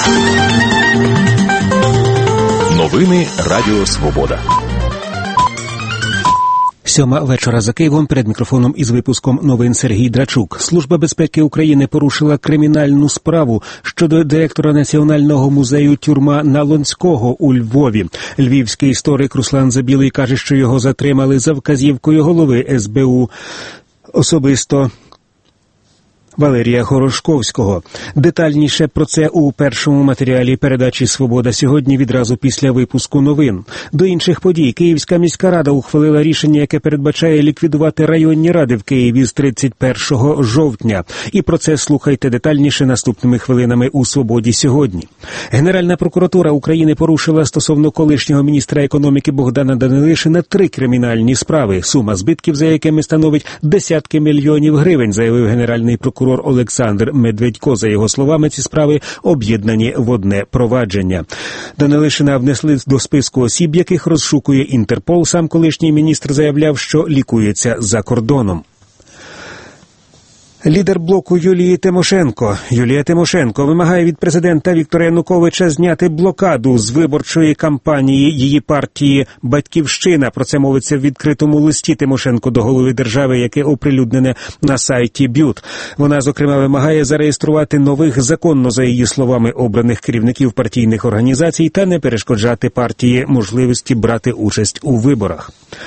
Новини Радіо Свобода. 7 вечора за Києвом. Перед мікрофоном із випуском новин Сергій Драчук. Служба безпеки України порушила кримінальну справу щодо директора Національного музею «Тюрма Налонського» у Львові. Львівський історик Руслан Забілий каже, що його затримали за вказівкою голови СБУ. Особисто Валерія Хорошковського. Детальніше про це у першому матеріалі передачі «Свобода сьогодні» відразу після випуску новин. До інших подій. Київська міська рада ухвалила рішення, яке передбачає ліквідувати районні ради в Києві з 31 жовтня. І про це слухайте детальніше наступними хвилинами у «Свободі сьогодні». Генеральна прокуратура України порушила стосовно колишнього міністра економіки Богдана Данилишина 3 кримінальні справи. Сума збитків, за якими становить десятки мільйонів гривень, заявив генеральний прокурор Олександр Медведько. За його словами, ці справи об'єднані в одне провадження. Данилишина внесли до списку осіб, яких розшукує Інтерпол. Сам колишній міністр заявляв, що лікується за кордоном. Лідер блоку Юлія Тимошенко вимагає від президента Віктора Януковича зняти блокаду з виборчої кампанії її партії «Батьківщина». Про це мовиться в відкритому листі Тимошенко до голови держави, яке оприлюднене на сайті БЮТ. Вона, зокрема, вимагає зареєструвати нових законно, за її словами, обраних керівників партійних організацій та не перешкоджати партії можливості брати участь у виборах.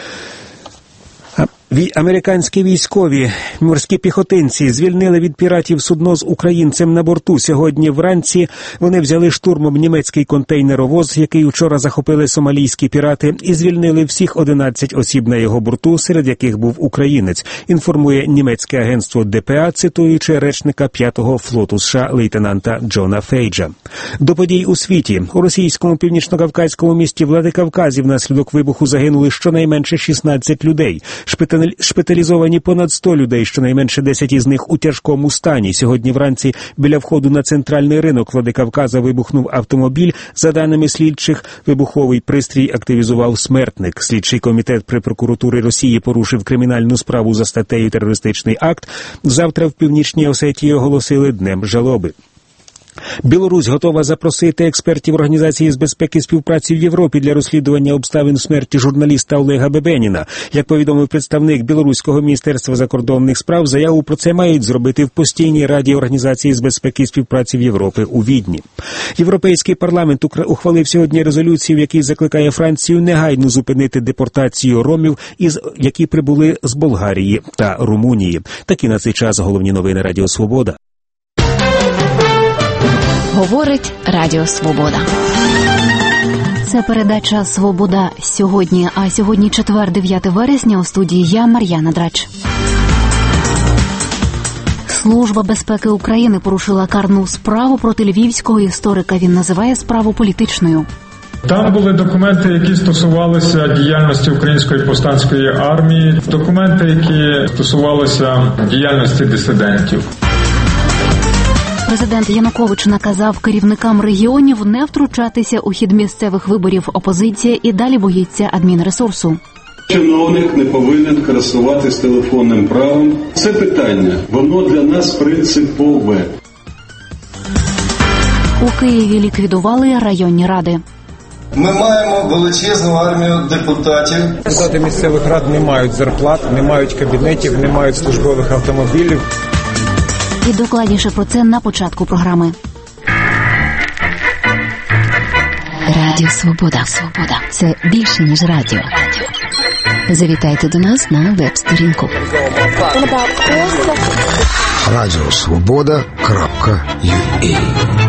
Американські військові морські піхотинці звільнили від піратів судно з українцем на борту. Сьогодні вранці вони взяли штурмом німецький контейнеровоз, який вчора захопили сомалійські пірати, і звільнили всіх 11 осіб на його борту, серед яких був українець, інформує німецьке агентство ДПА, цитуючи речника 5-го флоту США лейтенанта Джона Фейджа. До подій у світі. У російському північно-кавказькому місті Владикавказі внаслідок вибуху загинули щонайменше 16 людей. Шпиталізовані понад 100 людей, щонайменше 10 із них у тяжкому стані. Сьогодні вранці біля входу на центральний ринок Владикавказа вибухнув автомобіль. За даними слідчих, вибуховий пристрій активізував смертник. Слідчий комітет при прокуратурі Росії порушив кримінальну справу за статтею «Терористичний акт». Завтра в Північній Осетії оголосили Днем жалоби. Білорусь готова запросити експертів Організації з безпеки і співпраці в Європі для розслідування обставин смерті журналіста Олега Бебеніна. Як повідомив представник Білоруського міністерства закордонних справ, заяву про це мають зробити в постійній раді Організації з безпеки і співпраці в Європі у Відні. Європейський парламент ухвалив сьогодні резолюцію, в якій закликає Францію негайно зупинити депортацію ромів, які прибули з Болгарії та Румунії. Такі на цей час головні новини Радіо Свобода. Говорить Радіо Свобода. Це передача «Свобода сьогодні». А сьогодні четвер, 9 вересня, у студії я, Мар'яна Драч. Служба безпеки України порушила карну справу проти львівського історика. Він називає справу політичною. Там були документи, які стосувалися діяльності Української повстанської армії, документи, які стосувалися діяльності дисидентів. Президент Янукович наказав керівникам регіонів не втручатися у хід місцевих виборів. Опозиція і далі боїться адмінресурсу. Чиновник не повинен користуватись телефонним правом. Це питання, воно для нас принципове. У Києві ліквідували районні ради. Ми маємо величезну армію депутатів. Депутати місцевих рад не мають зарплат, не мають кабінетів, не мають службових автомобілів. І докладніше про це на початку програми. Радіо Свобода. Свобода. Це більше, ніж радіо. Завітайте до нас на веб-сторінку. Радіосвобода.ua.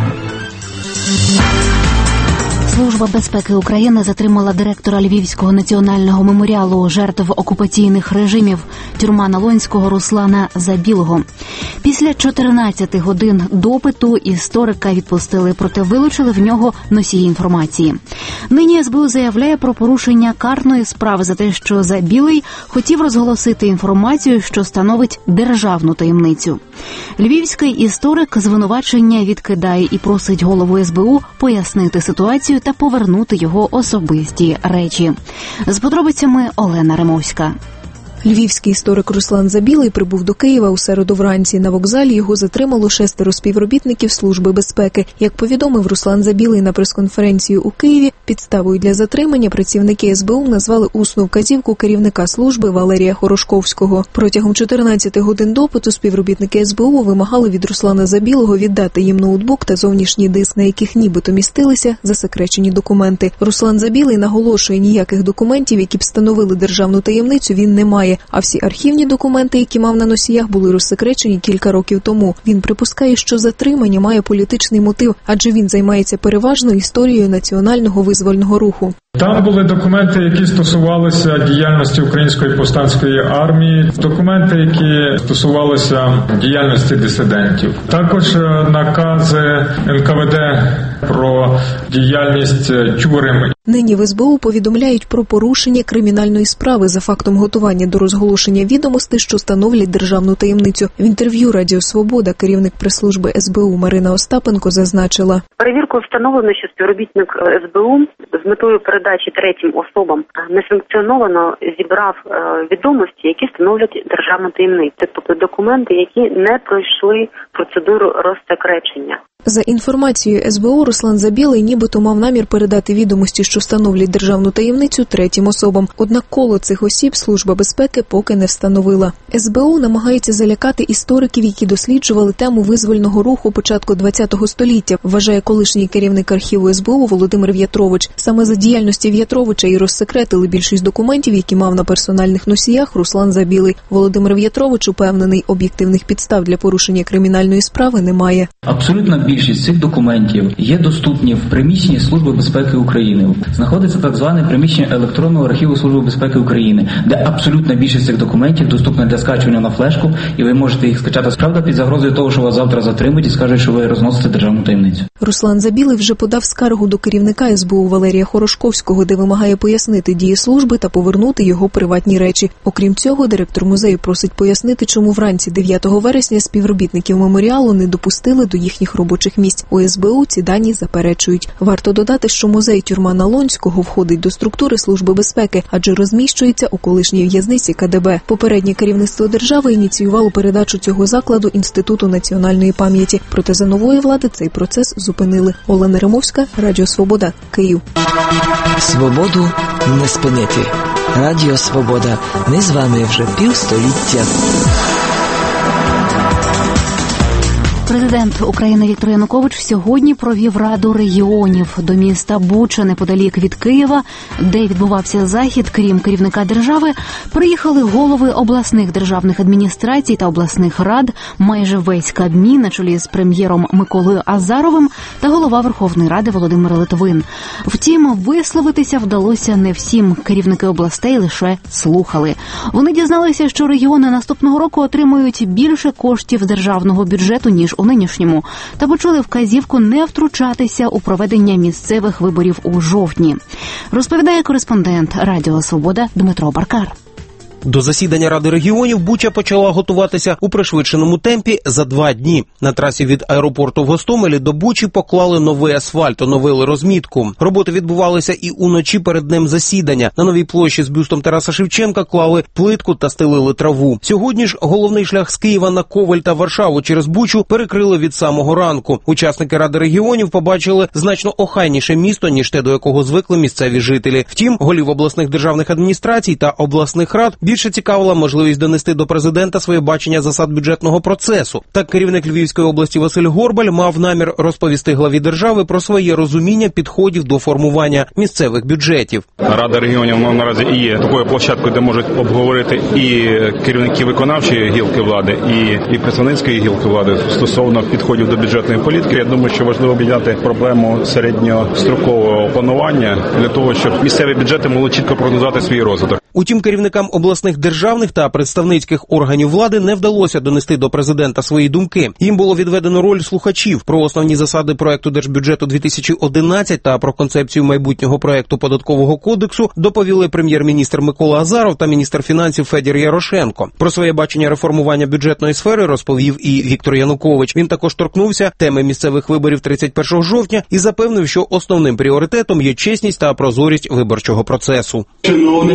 Служба безпеки України затримала директора Львівського національного меморіалу жертв окупаційних режимів «Тюрма Налонського» Руслана Забілого. Після 14 годин допиту історика відпустили, проте вилучили в нього носії інформації. Нині СБУ заявляє про порушення карної справи за те, що Забілий хотів розголосити інформацію, що становить державну таємницю. Львівський історик звинувачення відкидає і просить голову СБУ пояснити ситуацію та повернути його особисті речі. З подробицями Олена Римовська. Львівський історик Руслан Забілий прибув до Києва у середу вранці. На вокзалі його затримало 6 співробітників Служби безпеки. Як повідомив Руслан Забілий на прес-конференції у Києві, підставою для затримання працівники СБУ назвали усну вказівку керівника служби Валерія Хорошковського. Протягом 14 годин допиту співробітники СБУ вимагали від Руслана Забілого віддати їм ноутбук та зовнішній диск, на яких нібито містилися засекречені документи. Руслан Забілий наголошує, ніяких документів, які б становили державну таємницю, він не має. А всі архівні документи, які мав на носіях, були розсекречені кілька років тому. Він припускає, що затримання має політичний мотив, адже він займається переважно історією національного визвольного руху. Там були документи, які стосувалися діяльності Української повстанської армії, документи, які стосувалися діяльності дисидентів. Також накази НКВД про діяльність тюрем. Нині в СБУ повідомляють про порушення кримінальної справи за фактом готування до розголошення відомостей, що становлять державну таємницю. В інтерв'ю Радіо Свобода керівник прес-служби СБУ Марина Остапенко зазначила: перевіркою встановлено, що співробітник СБУ з метою передачі третім особам несанкціоновано зібрав відомості, які становлять державну таємницю, тобто документи, які не пройшли процедуру розсекречення. За інформацією СБУ, Руслан Забілий нібито мав намір передати відомості, що становлять державну таємницю, третім особам. Однак коло цих осіб Служба безпеки поки не встановила. СБУ намагається залякати істориків, які досліджували тему визвольного руху початку ХХ століття, вважає колишній керівник архіву СБУ Володимир В'ятрович. Саме за діяльності В'ятровича і розсекретили більшість документів, які мав на персональних носіях Руслан Забілий. Володимир В'ятрович упевнений, об'єктивних підстав для порушення кримінальної справи немає. Абсолютна більшість цих документів є доступні в приміщенні Служби безпеки України. Знаходиться так зване приміщення електронного архіву Служби безпеки України, де абсолютна більшість цих документів доступна для скачування на флешку, і ви можете їх скачати, справді, під загрозою того, що вас завтра затримають і скажуть, що ви розносите державну таємницю. Руслан Забілий вже подав скаргу до керівника СБУ Валерія Хорошковського, де вимагає пояснити дії служби та повернути його приватні речі. Окрім цього, директор музею просить пояснити, чому вранці 9 вересня співробітників меморіалу не допустили до їхніх робочих місць. У СБУ ці дані заперечують. Варто додати, що музей тюрма Налонського входить до структури Служби безпеки, адже розміщується у колишній в'язниці КДБ. Попереднє керівництво держави ініціювало передачу цього закладу Інституту національної пам'яті. Проте за нової влади цей процес зупинили. Олена Римовська, Радіо Свобода, Київ. Свободу не спинити. Радіо Свобода. Ми з вами вже півстоліття. Президент України Віктор Янукович сьогодні провів Раду регіонів. До міста Буча, неподалік від Києва, де відбувався захід, крім керівника держави, приїхали голови обласних державних адміністрацій та обласних рад, майже весь Кабмін на чолі з прем'єром Миколою Азаровим та голова Верховної Ради Володимир Литвин. Втім, висловитися вдалося не всім. Керівники областей лише слухали. Вони дізналися, що регіони наступного року отримують більше коштів з державного бюджету, ніж у нинішньому, та почули вказівку не втручатися у проведення місцевих виборів у жовтні. Розповідає кореспондент Радіо Свобода Дмитро Баркар. До засідання Ради регіонів Буча почала готуватися у пришвидшеному темпі за 2 дні. На трасі від аеропорту в Гостомелі до Бучі поклали новий асфальт, оновили розмітку. Роботи відбувалися і уночі перед днем засідання. На новій площі з бюстом Тараса Шевченка клали плитку та стелили траву. Сьогодні ж головний шлях з Києва на Ковель та Варшаву через Бучу перекрили від самого ранку. Учасники Ради регіонів побачили значно охайніше місто, ніж те, до якого звикли місцеві жителі. Втім, голів обласних державних адміністрацій та обласних рад більше цікавила можливість донести до президента своє бачення засад бюджетного процесу. Так, керівник Львівської області Василь Горбаль мав намір розповісти главі держави про своє розуміння підходів до формування місцевих бюджетів. Рада регіонів наразі і є такою площадкою, де можуть обговорити і керівники виконавчої гілки влади, і представницької гілки влади стосовно підходів до бюджетної політики. Я думаю, що важливо підняти проблему середньострокового планування для того, щоб місцеві бюджети могли чітко прогнозувати свій розвиток. Утім, керівникам обласних державних та представницьких органів влади не вдалося донести до президента свої думки. Їм було відведено роль слухачів. Про основні засади проекту Держбюджету 2011 та про концепцію майбутнього проекту Податкового кодексу доповіли прем'єр-міністр Микола Азаров та міністр фінансів Федір Ярошенко. Про своє бачення реформування бюджетної сфери розповів і Віктор Янукович. Він також торкнувся теми місцевих виборів 31 жовтня і запевнив, що основним пріоритетом є чесність та прозорість виборчого процесу. Чиновник не повинен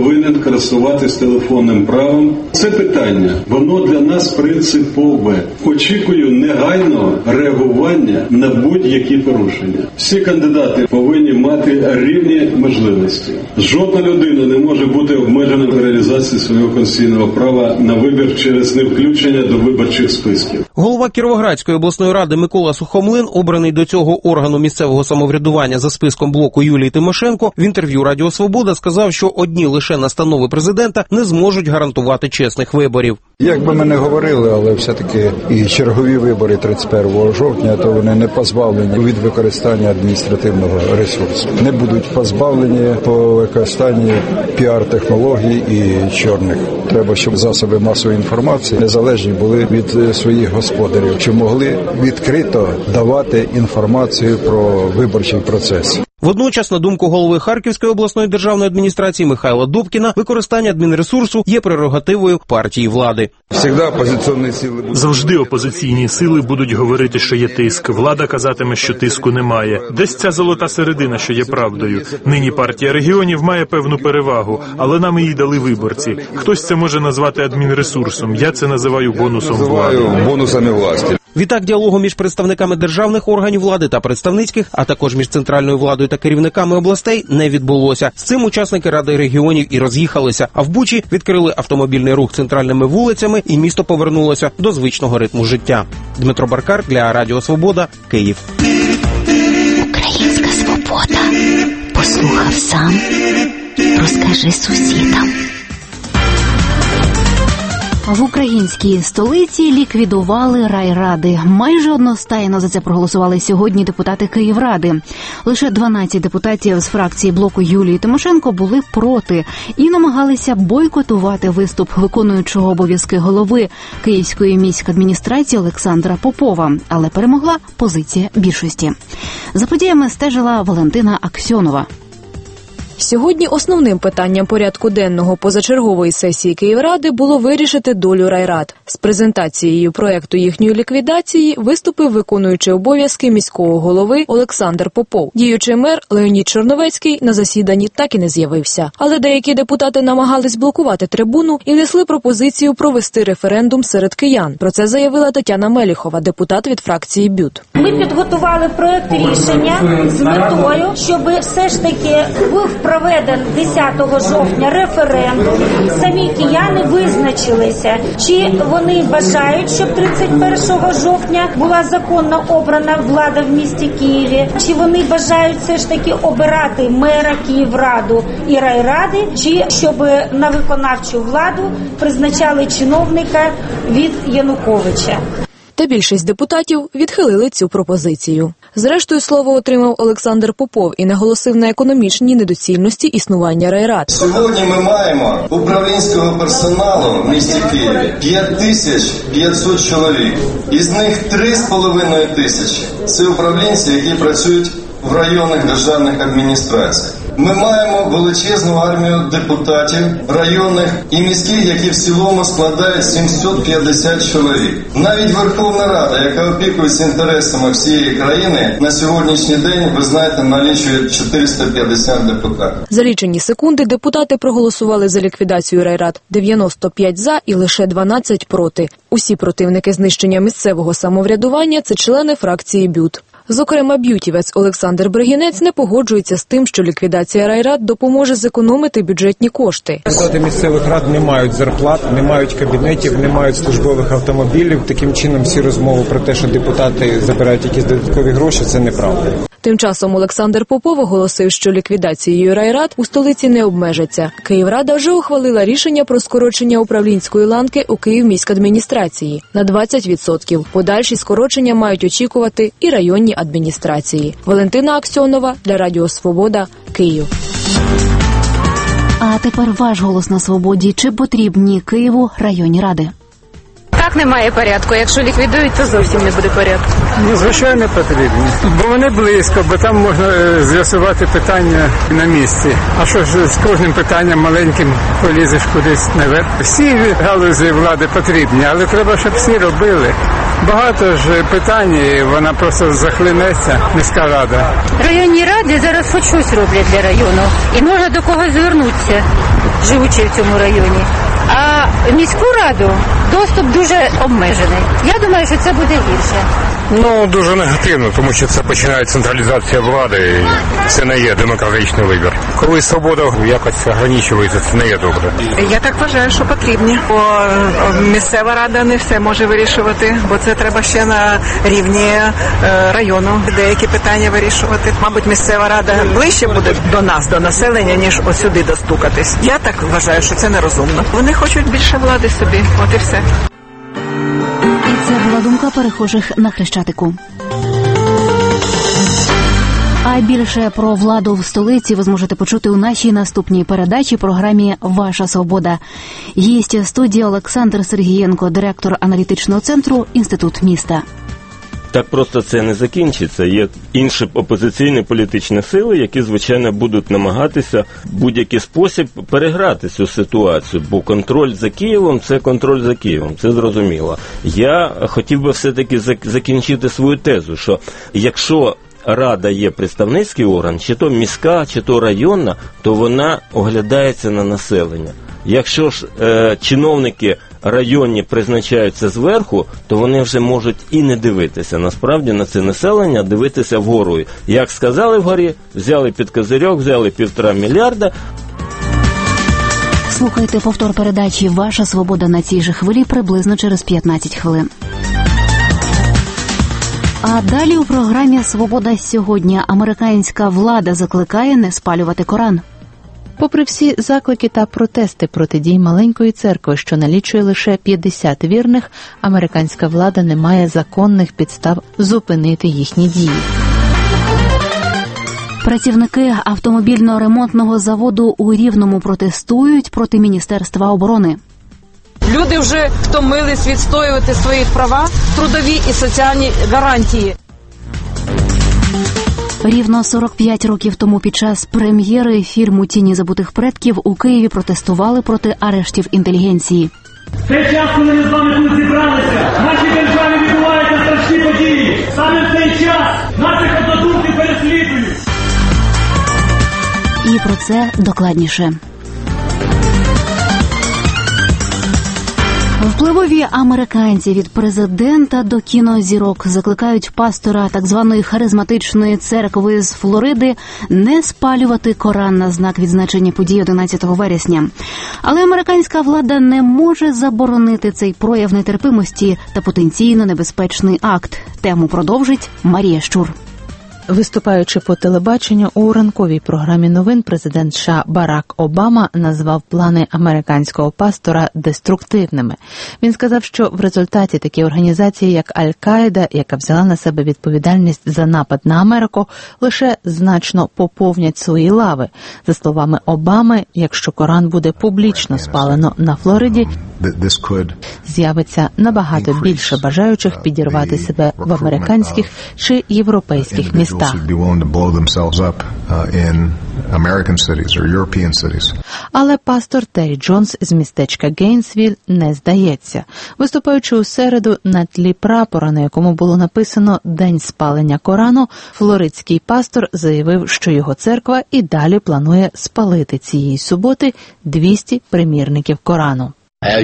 повинен користуватись телефонним правом. Це питання, воно для нас принципове. Очікую негайного реагування на будь-які порушення. Всі кандидати повинні мати рівні можливості. Жодна людина не може бути обмежена в реалізації свого конституційного права на вибір через невключення до виборчих списків. Голова Кіровоградської обласної ради Микола Сухомлин, обраний до цього органу місцевого самоврядування за списком блоку Юлії Тимошенко, в інтерв'ю Радіо Свобода сказав, що одні лише настанови президента не зможуть гарантувати чесних виборів. Як би ми не говорили, але все-таки і чергові вибори 31 жовтня, то вони не позбавлені від використання адміністративного ресурсу. Не будуть позбавлені по використанні піар-технологій і чорних. Треба, щоб засоби масової інформації незалежні були від своїх господарів, що могли відкрито давати інформацію про виборчий процес. Водночас, на думку голови Харківської обласної державної адміністрації Михайла Добкіна, використання адмінресурсу є прерогативою партії влади. Завжди опозиційні сили будуть говорити, що є тиск. Влада казатиме, що тиску немає. Десь ця золота середина, що є правдою. Нині партія регіонів має певну перевагу, але нам її дали виборці. Хтось це може назвати адмінресурсом. Я це називаю бонусом влади. Бонусами власті. Відтак, діалогу між представниками державних органів влади та представницьких, а також між центральною владою та керівниками областей не відбулося. З цим учасники Ради регіонів і роз'їхалися, а в Бучі відкрили автомобільний рух центральними вулицями і місто повернулося до звичного ритму життя. Дмитро Баркар для Радіо Свобода, Київ. Українська свобода. Послухав сам, розкажи сусідам. В українській столиці ліквідували райради. Майже одностайно за це проголосували сьогодні депутати Київради. Лише 12 депутатів з фракції блоку Юлії Тимошенко були проти і намагалися бойкотувати виступ виконуючого обов'язки голови Київської міськадміністрації Олександра Попова. Але перемогла позиція більшості. За подіями стежила Валентина Аксьонова. Сьогодні основним питанням порядку денного позачергової сесії Київради було вирішити долю райрад. З презентацією проекту їхньої ліквідації виступив виконуючий обов'язки міського голови Олександр Попов. Діючий мер Леонід Чорновецький на засіданні так і не з'явився. Але деякі депутати намагались блокувати трибуну і внесли пропозицію провести референдум серед киян. Про це заявила Тетяна Меліхова, депутат від фракції БЮТ. Ми підготували проект рішення з метою, щоб все ж таки був проведен 10 жовтня референдум. Самі кияни визначилися, чи вони бажають, щоб 31 жовтня була законно обрана влада в місті Києві, чи вони бажають все ж таки обирати мера Київраду і райради, чи щоб на виконавчу владу призначали чиновника від Януковича. Та більшість депутатів відхилили цю пропозицію. Зрештою, слово отримав Олександр Попов і наголосив на економічній недоцільності існування райрад. Сьогодні ми маємо управлінського персоналу в місті Києві 5500 чоловік. Із них 3,5 тисячі – це управлінці, які працюють в районних державних адміністраціях. Ми маємо величезну армію депутатів районних і міських, які в цілому складають 750 чоловік. Навіть Верховна Рада, яка опікується інтересами всієї країни, на сьогоднішній день, ви знаєте, налічує 450 депутатів. За лічені секунди депутати проголосували за ліквідацію райрад. 95 за і лише 12 проти. Усі противники знищення місцевого самоврядування – це члени фракції БЮТ. Зокрема, б'ютівець Олександр Бригінець не погоджується з тим, що ліквідація райрад допоможе зекономити бюджетні кошти. Депутати місцевих рад не мають зарплат, не мають кабінетів, не мають службових автомобілів. Таким чином всі розмови про те, що депутати забирають якісь додаткові гроші, це неправда. Тим часом Олександр Попов оголосив, що ліквідацією райрад у столиці не обмежиться. Київрада вже ухвалила рішення про скорочення управлінської ланки у Київміськадміністрації на 20%. Подальші скорочення мають очікувати і районні адміністрації. Валентина Аксьонова для Радіо Свобода, Київ. А тепер ваш голос на свободі. Чи потрібні Києву районні ради? Так немає порядку. Якщо ліквідують, то зовсім не буде порядку. Ну, звичайно, потрібні. Бо вони близько, бо там можна з'ясувати питання на місці. А що ж з кожним питанням маленьким полізеш кудись наверх? Всі галузі влади потрібні, але треба, щоб всі робили. Багато ж питань, і вона просто захлинеться, міська рада. Районні ради зараз хоч щось роблять для району. І можна до когось звернутися, живучи в цьому районі. А міську раду доступ дуже обмежений. Я думаю, що це буде гірше. Ну, дуже негативно, тому що це починає централізація влади, і це не є демократичний вибір. Коли свобода якось ограничується, це не є добре. Я так вважаю, що потрібні, бо місцева рада не все може вирішувати, бо це треба ще на рівні району деякі питання вирішувати. Мабуть, місцева рада ближче буде до нас, до населення, ніж ось сюди достукатись. Я так вважаю, що це нерозумно. Вони хочуть більше влади собі, от і все. Це була думка перехожих на Хрещатику. А більше про владу в столиці ви зможете почути у нашій наступній передачі програмі «Ваша свобода». Гість студії Олександр Сергієнко, директор аналітичного центру «Інститут міста». Так просто це не закінчиться. Є інші опозиційні політичні сили, які, звичайно, будуть намагатися в будь-який спосіб переграти цю ситуацію, бо контроль за Києвом – це контроль за Києвом, це зрозуміло. Я хотів би все-таки закінчити свою тезу, що якщо Рада є представницький орган, чи то міська, чи то районна, то вона оглядається на населення. Якщо ж чиновники районні призначаються зверху, то вони вже можуть і не дивитися насправді на це населення, а дивитися вгору. Як сказали вгорі, взяли під козирьок, взяли 1,5 мільярда. Слухайте повтор передачі «Ваша свобода» на цій же хвилі приблизно через 15 хвилин. А далі у програмі «Свобода сьогодні» американська влада закликає не спалювати Коран. Попри всі заклики та протести проти дій маленької церкви, що налічує лише 50 вірних, американська влада не має законних підстав зупинити їхні дії. Працівники автомобільно-ремонтного заводу у Рівному протестують проти Міністерства оборони. Люди вже втомились відстоювати свої права, трудові і соціальні гарантії. Рівно 45 років тому під час прем'єри фільму «Тіні забутих предків» у Києві протестували проти арештів інтелігенції. Цей час, коли ми з вами тут зібралися, в нашій державі відбуваються страшні події. Саме в цей час наших однодумців переслідують. І про це докладніше. Впливові американці від президента до кінозірок закликають пастора так званої харизматичної церкви з Флориди не спалювати Коран на знак відзначення подій 11 вересня. Але американська влада не може заборонити цей прояв нетерпимості та потенційно небезпечний акт. Тему продовжить Марія Щур. Виступаючи по телебаченню у ранковій програмі новин, президент США Барак Обама назвав плани американського пастора деструктивними. Він сказав, що в результаті такі організації, як Аль-Каїда, яка взяла на себе відповідальність за напад на Америку, лише значно поповнять свої лави. За словами Обами, якщо Коран буде публічно спалено на Флориді, з'явиться набагато більше бажаючих підірвати себе в американських чи європейських містах. Але пастор Террі Джонс з містечка Гейнсвіль не здається. Виступаючи у середу на тлі прапора, на якому було написано «День спалення Корану», флоридський пастор заявив, що його церква і далі планує спалити цієї суботи 200 примірників Корану.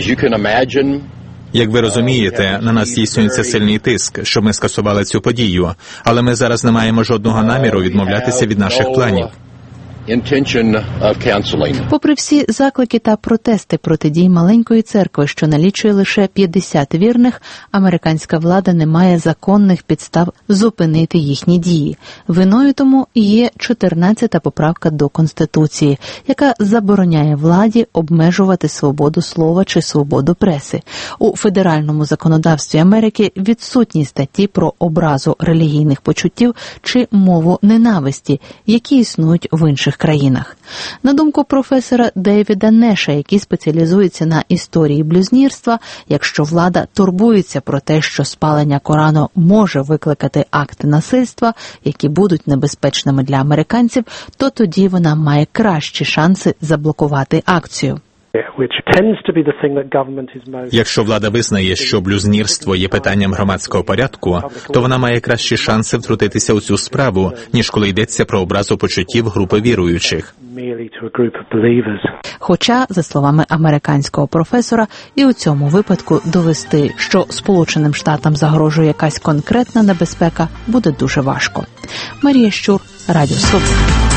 Як ви розумієте, на нас здійснюється сильний тиск, щоб ми скасували цю подію, але ми зараз не маємо жодного наміру відмовлятися від наших планів. Попри всі заклики та протести проти дій маленької церкви, що налічує лише 50 вірних, американська влада не має законних підстав зупинити їхні дії. Виною тому є 14-та поправка до Конституції, яка забороняє владі обмежувати свободу слова чи свободу преси. У федеральному законодавстві Америки відсутні статті про образу релігійних почуттів чи мову ненависті, які існують в інших країнах. На думку професора Дейвіда Неша, який спеціалізується на історії блюзнірства, якщо влада турбується про те, що спалення Корану може викликати акти насильства, які будуть небезпечними для американців, то тоді вона має кращі шанси заблокувати акцію. Якщо влада визнає, що блюзнірство є питанням громадського порядку, то вона має кращі шанси втрутитися у цю справу, ніж коли йдеться про образу почуттів групи віруючих. Хоча, за словами американського професора, і у цьому випадку довести, що Сполученим Штатам загрожує якась конкретна небезпека, буде дуже важко. Марія Щур, Радіо Свобода.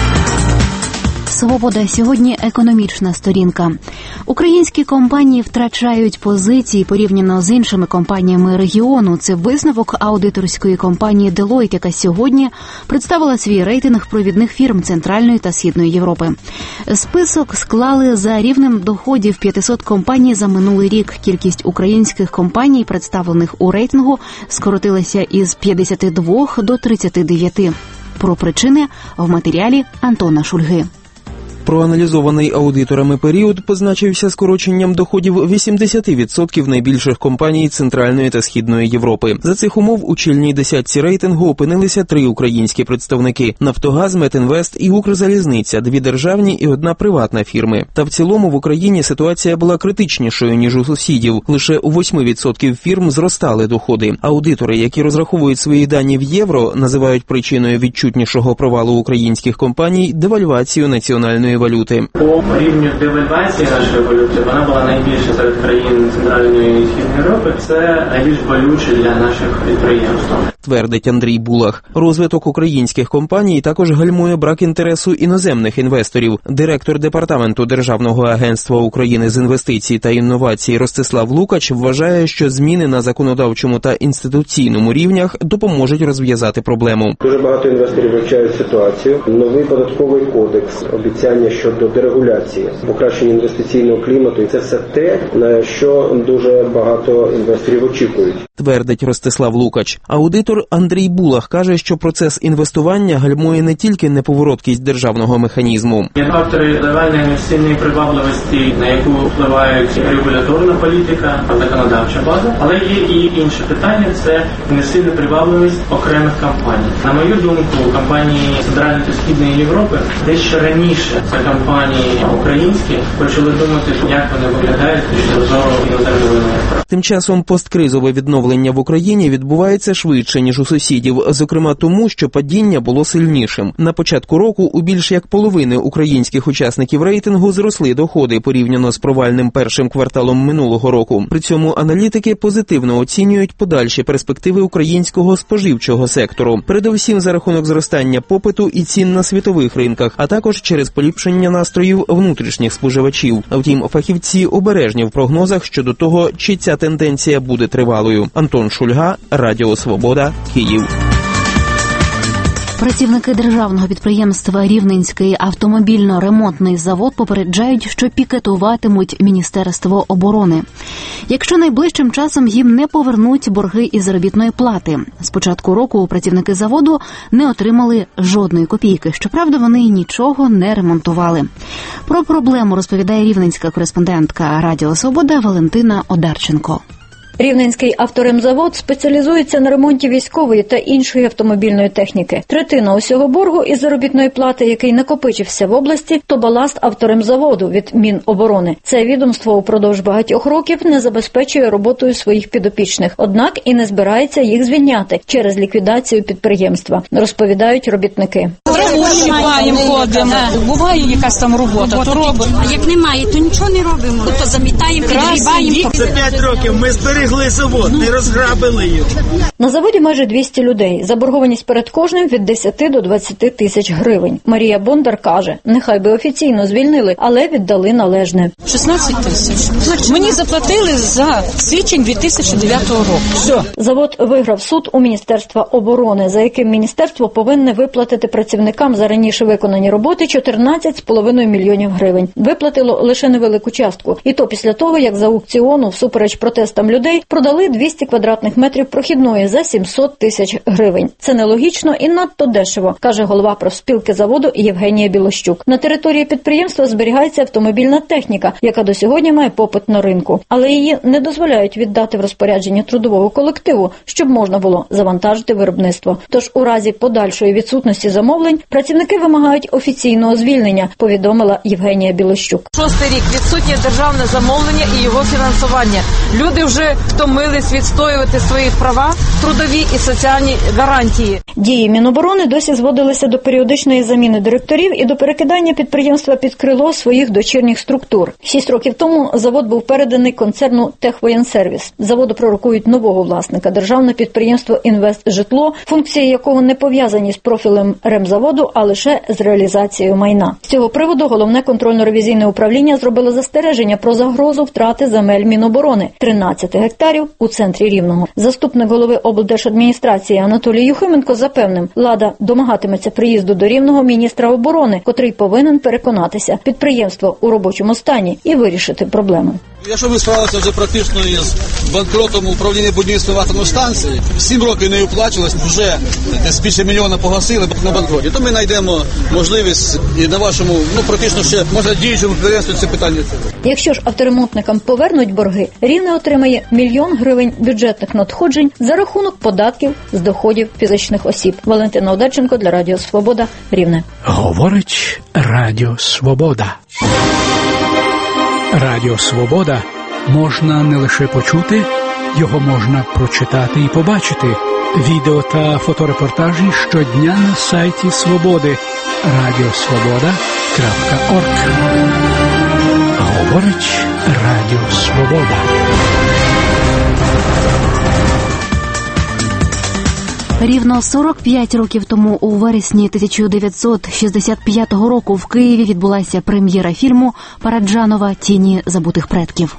Свобода. Сьогодні економічна сторінка. Українські компанії втрачають позиції порівняно з іншими компаніями регіону. Це висновок аудиторської компанії Deloitte, яка сьогодні представила свій рейтинг провідних фірм Центральної та Східної Європи. Список склали за рівнем доходів 500 компаній за минулий рік. Кількість українських компаній, представлених у рейтингу, скоротилася із 52 до 39. Про причини в матеріалі Антона Шульги. Проаналізований аудиторами період позначився скороченням доходів 80% найбільших компаній Центральної та Східної Європи. За цих умов у чільній десятці рейтингу опинилися 3 українські представники – «Нафтогаз», «Метінвест» і «Укрзалізниця», 2 державні і 1 приватна фірми. Та в цілому в Україні ситуація була критичнішою, ніж у сусідів. Лише у 8% фірм зростали доходи. Аудитори, які розраховують свої дані в євро, називають причиною відчутнішого провалу українських компаній девальвацію національної валюти. По рівню девальвації нашої валюти вона була найбільша серед країн Центральної і Східної Європи. Це найбільш болюче для наших підприємств. Твердить Андрій Булах. Розвиток українських компаній також гальмує брак інтересу іноземних інвесторів. Директор Департаменту Державного агентства України з інвестицій та інновацій Ростислав Лукач вважає, що зміни на законодавчому та інституційному рівнях допоможуть розв'язати проблему. Дуже багато інвесторів вивчають ситуацію. Новий податковий кодекс, обіцяння щодо дерегуляції, покращення інвестиційного клімату. І це все те, на що дуже багато інвесторів очікують. Твердить Ростислав Лукач. Аудитор Андрій Булах каже, що процес інвестування гальмує не тільки неповороткість державного механізму. Є фактори давання інвестиційної привабливості, на яку впливають регуляторна політика, законодавча база, але є і інші питання – це інвестиційна привабливість окремих компаній. На мою думку, компанії Центральної та Східної Європи дещо раніше за компанії українські почали думати, як вони виглядають з зору іноземного інвестора. Тим часом посткризове відновлення в Україні відбувається швидше, ніж у сусідів, зокрема тому, що падіння було сильнішим. На початку року у більш як половини українських учасників рейтингу зросли доходи порівняно з провальним першим кварталом минулого року. При цьому аналітики позитивно оцінюють подальші перспективи українського споживчого сектору, передусім за рахунок зростання попиту і цін на світових ринках, а також через поліпшення настроїв внутрішніх споживачів. Втім, фахівці обережні в прогнозах щодо того, чи ця тенденція буде тривалою. Антон Шульга, Радіо Свобода, Київ. Працівники державного підприємства «Рівненський автомобільно-ремонтний завод» попереджають, що пікетуватимуть Міністерство оборони, якщо найближчим часом їм не повернуть борги із заробітної плати. З початку року працівники заводу не отримали жодної копійки. Щоправда, вони нічого не ремонтували. Про проблему розповідає рівненська кореспондентка Радіо Свобода Валентина Одарченко. Рівненський авторемзавод спеціалізується на ремонті військової та іншої автомобільної техніки. Третина усього боргу із заробітної плати, який накопичився в області, то баласт авторемзаводу від Міноборони. Це відомство упродовж багатьох років не забезпечує роботою своїх підопічних, однак і не збирається їх звільняти через ліквідацію підприємства, розповідають робітники. Шукаємо, ходимо. Буває якась там робота, то робимо. А як немає, то нічого не робимо. То замітаємо, підгрібаємо. За 5 років ми зберегли завод, не розграбили його. На заводі майже 200 людей. Заборгованість перед кожним від 10 до 20 тисяч гривень. Марія Бондар каже, нехай би офіційно звільнили, але віддали належне. 16 тисяч. Мені заплатили за січень 2009 року. Все. Завод виграв суд у Міністерства оборони, за яким міністерство повинне виплатити працівникам за раніше виконані роботи 14,5 мільйонів гривень. Виплатило лише невелику частку. І то після того, як з аукціону, всупереч протестам людей, Укрзалізниці продали 200 квадратних метрів прохідної за 700 тисяч гривень. Це нелогічно і надто дешево, каже голова профспілки заводу Євгенія Білощук. На території підприємства зберігається автомобільна техніка, яка до сьогодні має попит на ринку. Але її не дозволяють віддати в розпорядження трудового колективу, щоб можна було завантажити виробництво. Тож у разі подальшої відсутності замовлень працівники вимагають офіційного звільнення, повідомила Євгенія Білощук. 6-й рік відсутнє державне замовлення і його фінансування. Люди вже втомились відстоювати свої права, трудові і соціальні гарантії. Дії Міноборони досі зводилися до періодичної заміни директорів і до перекидання підприємства під крило своїх дочірніх структур. 6 років тому завод був переданий концерну «Техвоєнсервіс». Заводу пророкують нового власника – державне підприємство «Інвестжитло», функції якого не пов'язані з профілем ремзаводу, а лише з реалізацією майна. З цього приводу Головне контрольно-ревізійне управління зробило застереження про загрозу втрати земель Міноборони – 13 гектарів у центрі Рівного. Заступник голови облдержадміністрації Анатолій Юхименко запевнив, влада домагатиметься приїзду до Рівного міністра оборони, котрий повинен переконатися – підприємство у робочому стані і вирішити проблему. Якщо ми справилися вже практично із банкротом управління будівництва атомної станції, 7 років не оплачувалось, вже десь більше мільйона погасили на банкроті, то ми знайдемо можливість і на вашому, практично ще, може, діючому підприємстві це питання. Якщо ж авторемонтникам повернуть борги, Рівне отримає 1 мільйон гривень бюджетних надходжень за рахунок податків з доходів фізичних осіб. Валентина Удаченко для Радіо Свобода, Рівне. Говорить Радіо Свобода. Радіо Свобода можна не лише почути, його можна прочитати і побачити. Відео та фоторепортажі щодня на сайті Свободи radiosvoboda.org. Говорить Радіо Свобода. Рівно 45 років тому, у вересні 1965 року, в Києві відбулася прем'єра фільму Параджанова «Тіні забутих предків».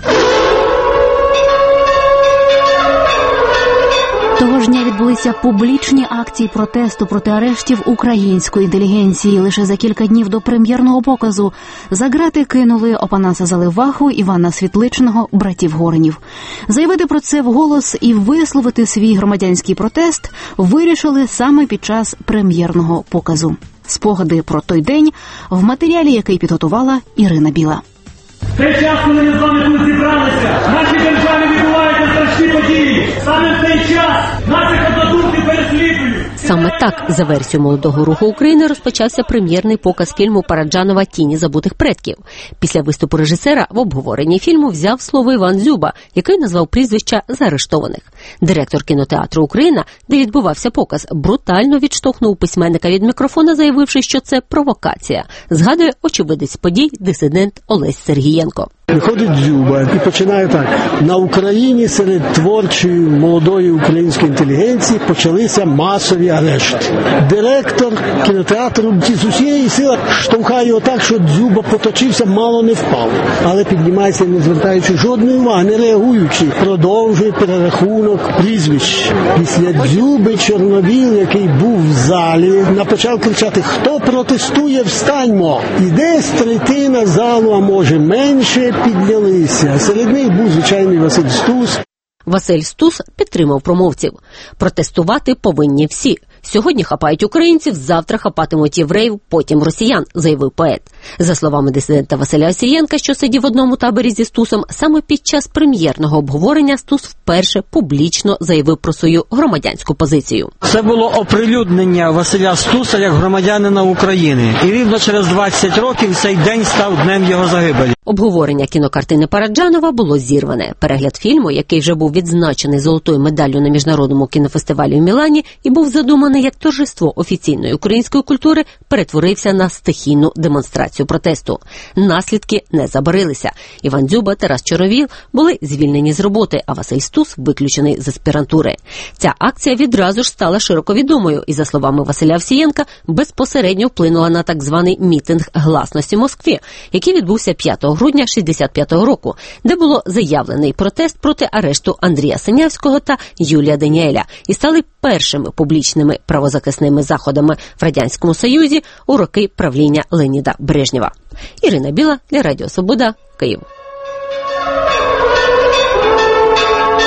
Того ж дня відбулися публічні акції протесту проти арештів української інтелігенції. Лише за кілька днів до прем'єрного показу за ґрати кинули Опанаса Заливаху, Івана Світличного, братів Горинів. Заявити про це вголос і висловити свій громадянський протест вирішили саме під час прем'єрного показу. Спогади про той день в матеріалі, який підготувала Ірина Біла. В той час, коли ми з вами тут зібралися, в нашій державі відбуваються страшні події. Саме в цей час наших однодумців переслідують. Саме так, за версією Молодого руху України, розпочався прем'єрний показ фільму Параджанова «Тіні забутих предків». Після виступу режисера в обговоренні фільму взяв слово Іван Дзюба, який назвав прізвища заарештованих. Директор кінотеатру «Україна», де відбувався показ, брутально відштовхнув письменника від мікрофона, заявивши, що це провокація. Згадує очевидець подій дисидент Олесь Сергієнко. Виходить Дзюба і починає так. На Україні серед творчої молодої української інтелігенції почалися масові арешти. Директор кінотеатру з усієї сили штовхає його так, що Дзюба поточився, мало не впав. Але піднімається, не звертаючи жодної уваги, не реагуючи, продовжує перерахунок прізвищ. Після Дзюби Чорновіл, який був в залі, почав кричати: «Хто протестує, встаньмо!» І десь третина залу, а може менше, піднялися. Серед них був звичайний Василь Стус. Василь Стус підтримав промовців. Протестувати повинні всі. Сьогодні хапають українців, завтра хапатимуть євреїв, потім росіян, заявив поет. За словами дисидента Василя Осієнка, що сидів в одному таборі зі Стусом, саме під час прем'єрного обговорення Стус вперше публічно заявив про свою громадянську позицію. Це було оприлюднення Василя Стуса як громадянина України. І рівно через 20 років цей день став днем його загибелі. Обговорення кінокартини Параджанова було зірване. Перегляд фільму, який вже був відзначений золотою медаллю на міжнародному кінофестивалі в Мілані і був задуманий як торжество офіційної української культури, перетворився на стихійну демонстрацію протесту. Наслідки не забарилися. Іван Дзюба, Тарас Чорновіл були звільнені з роботи, а Василь Стус виключений з аспірантури. Ця акція відразу ж стала широко відомою і, за словами Василя Овсієнка, безпосередньо вплинула на так званий мітинг гласності в Москві, який відбувся 5 грудня 1965 року, де було заявлений протест проти арешту Андрія Синявського та Юлія Даніеля і стали першими публічними правозахисними заходами в Радянському Союзі у роки правління Леоніда Брежнєва. Ірина Біла для Радіо Свобода, Київ.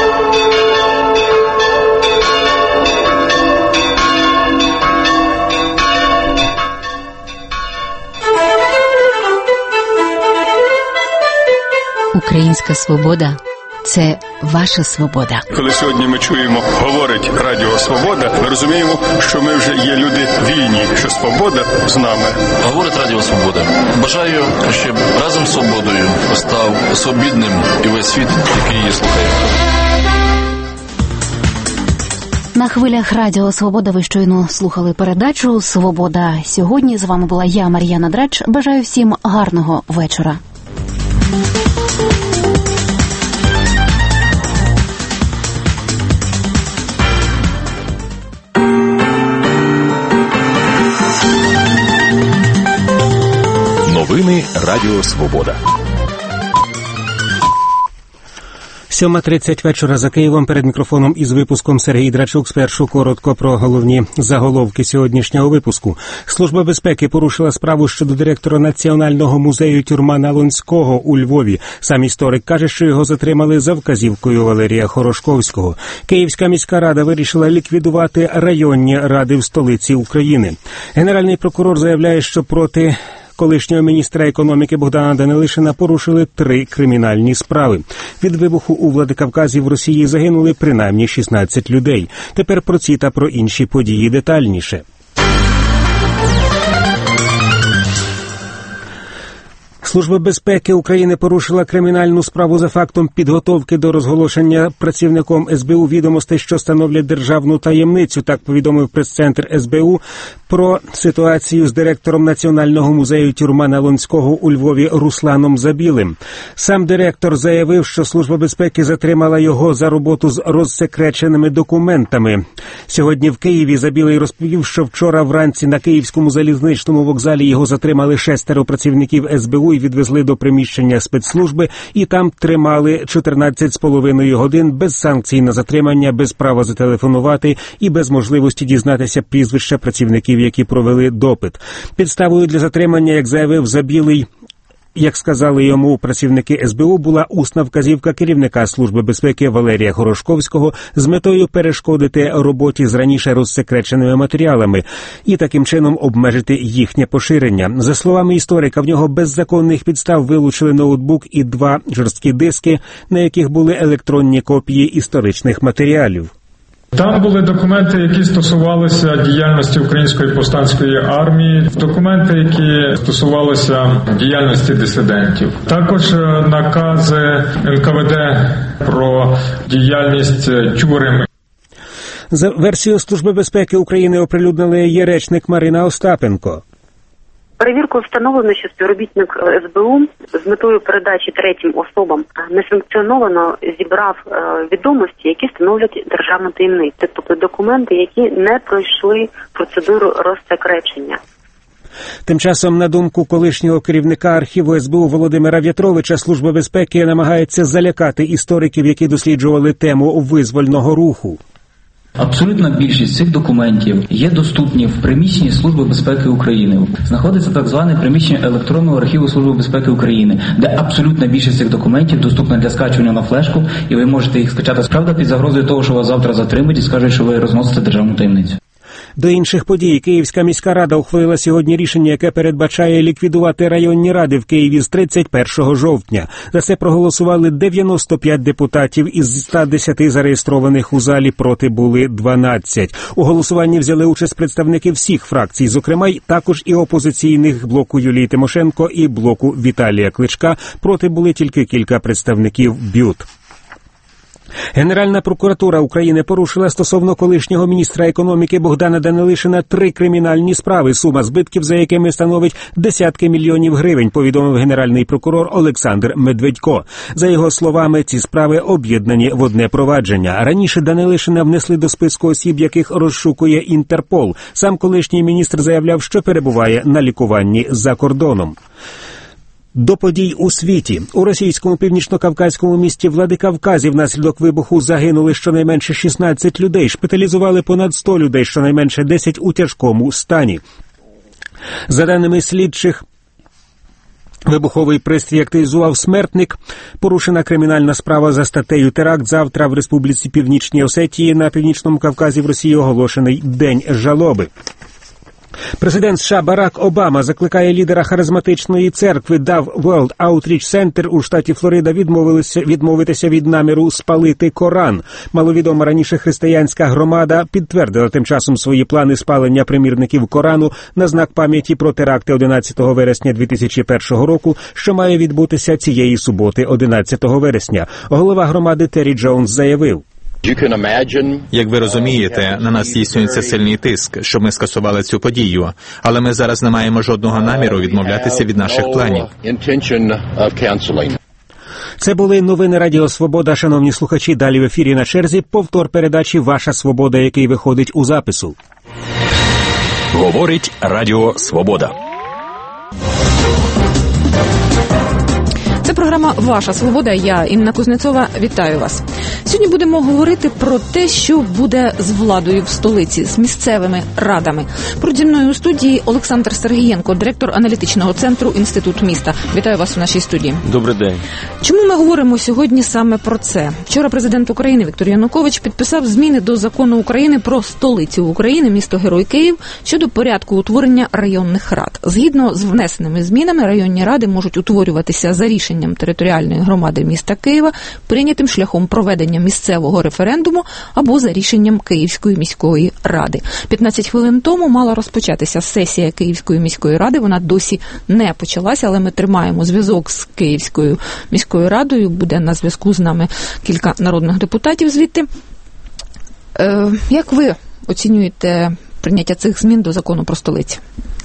Українська свобода – це ваша свобода. Коли сьогодні ми чуємо, говорить Радіо Свобода, ми розуміємо, що ми вже є люди вільні, що свобода з нами. Говорить Радіо Свобода. Бажаю, щоб разом з свободою став свобідним і весь світ, який її слухає. На хвилях Радіо Свобода ви щойно слухали передачу «Свобода». Сьогодні з вами була я, Мар'яна Драч. Бажаю всім гарного вечора. Новини Радіо Свобода. 7:30 вечора за Києвом. Перед мікрофоном із випуском Сергій Драчук. Спершу коротко про головні заголовки сьогоднішнього випуску. Служба безпеки порушила справу щодо директора Національного музею Тюрмана Лонського у Львові. Сам історик каже, що його затримали за вказівкою Валерія Хорошковського. Київська міська рада вирішила ліквідувати районні ради в столиці України. Генеральний прокурор заявляє, що проти колишнього міністра економіки Богдана Данилишина порушили 3 кримінальні справи. Від вибуху у Владикавказі в Росії загинули принаймні 16 людей. Тепер про ці та про інші події детальніше. Служба безпеки України порушила кримінальну справу за фактом підготовки до розголошення працівником СБУ відомостей, що становлять державну таємницю. Так повідомив прес-центр СБУ про ситуацію з директором Національного музею Тюрмана Лонського у Львові Русланом Забілим. Сам директор заявив, що Служба безпеки затримала його за роботу з розсекреченими документами. Сьогодні в Києві Забілий розповів, що вчора вранці на Київському залізничному вокзалі його затримали 6 працівників СБУ і відвезли до приміщення спецслужби, і там тримали 14,5 годин без санкцій на затримання, без права зателефонувати і без можливості дізнатися прізвища працівників, які провели допит. Підставою для затримання, як заявив Забілий, як сказали йому працівники СБУ, була усна вказівка керівника Служби безпеки Валерія Хорошковського з метою перешкодити роботі з раніше розсекреченими матеріалами і таким чином обмежити їхнє поширення. За словами історика, в нього без законних підстав вилучили ноутбук і 2 жорсткі диски, на яких були електронні копії історичних матеріалів. Там були документи, які стосувалися діяльності Української повстанської армії, документи, які стосувалися діяльності дисидентів. Також накази НКВД про діяльність тюрем. За версією Служби безпеки України оприлюднили її речник Марина Остапенко. Перевіркою встановлено, що співробітник СБУ з метою передачі третім особам несанкціоновано зібрав відомості, які становлять державну таємницю, тобто документи, які не пройшли процедуру розсекречення. Тим часом, на думку колишнього керівника архіву СБУ Володимира В'ятровича, Служба безпеки намагається залякати істориків, які досліджували тему визвольного руху. Абсолютна більшість цих документів є доступні в приміщенні Служби безпеки України. Знаходиться так зване приміщення електронного архіву Служби безпеки України, де абсолютна більшість цих документів доступна для скачування на флешку, і ви можете їх скачати, правда, під загрозою того, що вас завтра затримають і скажуть, що ви розносите державну таємницю. До інших подій. Київська міська рада ухвалила сьогодні рішення, яке передбачає ліквідувати районні ради в Києві з 31 жовтня. За це проголосували 95 депутатів із 110 зареєстрованих у залі, проти були 12. У голосуванні взяли участь представники всіх фракцій, зокрема також і опозиційних блоку Юлії Тимошенко і блоку Віталія Кличка. Проти були тільки кілька представників БЮТ. Генеральна прокуратура України порушила стосовно колишнього міністра економіки Богдана Данилишина 3 кримінальні справи, сума збитків за якими становить десятки мільйонів гривень, повідомив генеральний прокурор Олександр Медведько. За його словами, ці справи об'єднані в одне провадження. Раніше Данилишина внесли до списку осіб, яких розшукує Інтерпол. Сам колишній міністр заявляв, що перебуває на лікуванні за кордоном. До подій у світі. У російському північно-кавказькому місті Владикавказі внаслідок вибуху загинули щонайменше 16 людей, шпиталізували понад 100 людей, щонайменше 10 у тяжкому стані. За даними слідчих, вибуховий пристрій активізував смертник. Порушена кримінальна справа за статтею теракт. Завтра в Республіці Північній Осетії на Північному Кавказі в Росії оголошений День жалоби. Президент США Барак Обама закликає лідера харизматичної церкви Dove World Outreach Center у штаті Флорида відмовитися від наміру спалити Коран. Маловідома раніше християнська громада підтвердила тим часом свої плани спалення примірників Корану на знак пам'яті про теракти 11 вересня 2001 року, що має відбутися цієї суботи, 11 вересня. Голова громади Террі Джонс заявив: Як ви розумієте, на нас здійснюється сильний тиск, щоб ми скасували цю подію, але ми зараз не маємо жодного наміру відмовлятися від наших планів. Це були новини Радіо Свобода. Шановні слухачі, далі в ефірі на черзі повтор передачі «Ваша свобода», який виходить у запису. Говорить Радіо Свобода. Це програма «Ваша свобода». Я, Інна Кузнецова, вітаю вас. Сьогодні будемо говорити про те, що буде з владою в столиці, з місцевими радами. Поруч зі мною у студії Олександр Сергієнко, директор аналітичного центру «Інститут міста». Вітаю вас у нашій студії. Добрий день. Чому ми говоримо сьогодні саме про це? Вчора президент України Віктор Янукович підписав зміни до закону України про столицю України, місто-герой Київ, щодо порядку утворення районних рад. Згідно з внесеними змінами, районні ради можуть утворюватися за рішенням територіальної громади міста Києва, прийнятим шляхом проведення місцевого референдуму або за рішенням Київської міської ради. 15 хвилин тому мала розпочатися сесія Київської міської ради, вона досі не почалася, але ми тримаємо зв'язок з Київською міською радою, буде на зв'язку з нами кілька народних депутатів звідти. Як ви оцінюєте прийняття цих змін до закону про столиці?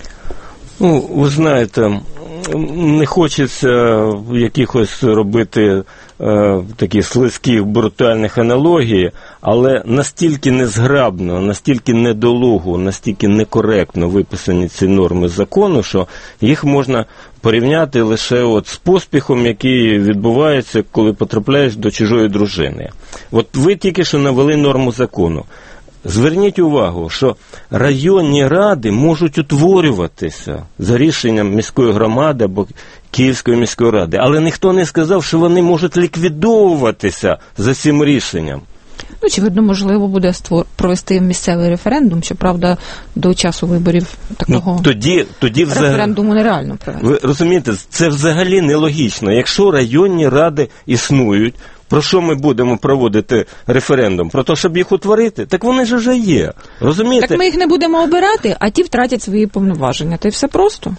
Ну, ви знаєте, не хочеться якихось робити такі слизьких, брутальних аналогій, але настільки незграбно, настільки недолуго, настільки некоректно виписані ці норми закону, що їх можна порівняти лише от з поспіхом, який відбувається, коли потрапляєш до чужої дружини. От ви тільки що навели норму закону. Зверніть увагу, що районні ради можуть утворюватися за рішенням міської громади або Київської міської ради, але ніхто не сказав, що вони можуть ліквідовуватися за цим рішенням. Ну, очевидно, можливо буде провести місцевий референдум, щоправда, до часу виборів такого тоді референдуму нереально провести. Ви розумієте, це взагалі нелогічно. Якщо районні ради існують, про що ми будемо проводити референдум? Про те, щоб їх утворити? Так вони ж вже є. Розумієте? Так ми їх не будемо обирати, а ті втратять свої повноваження. То й все просто.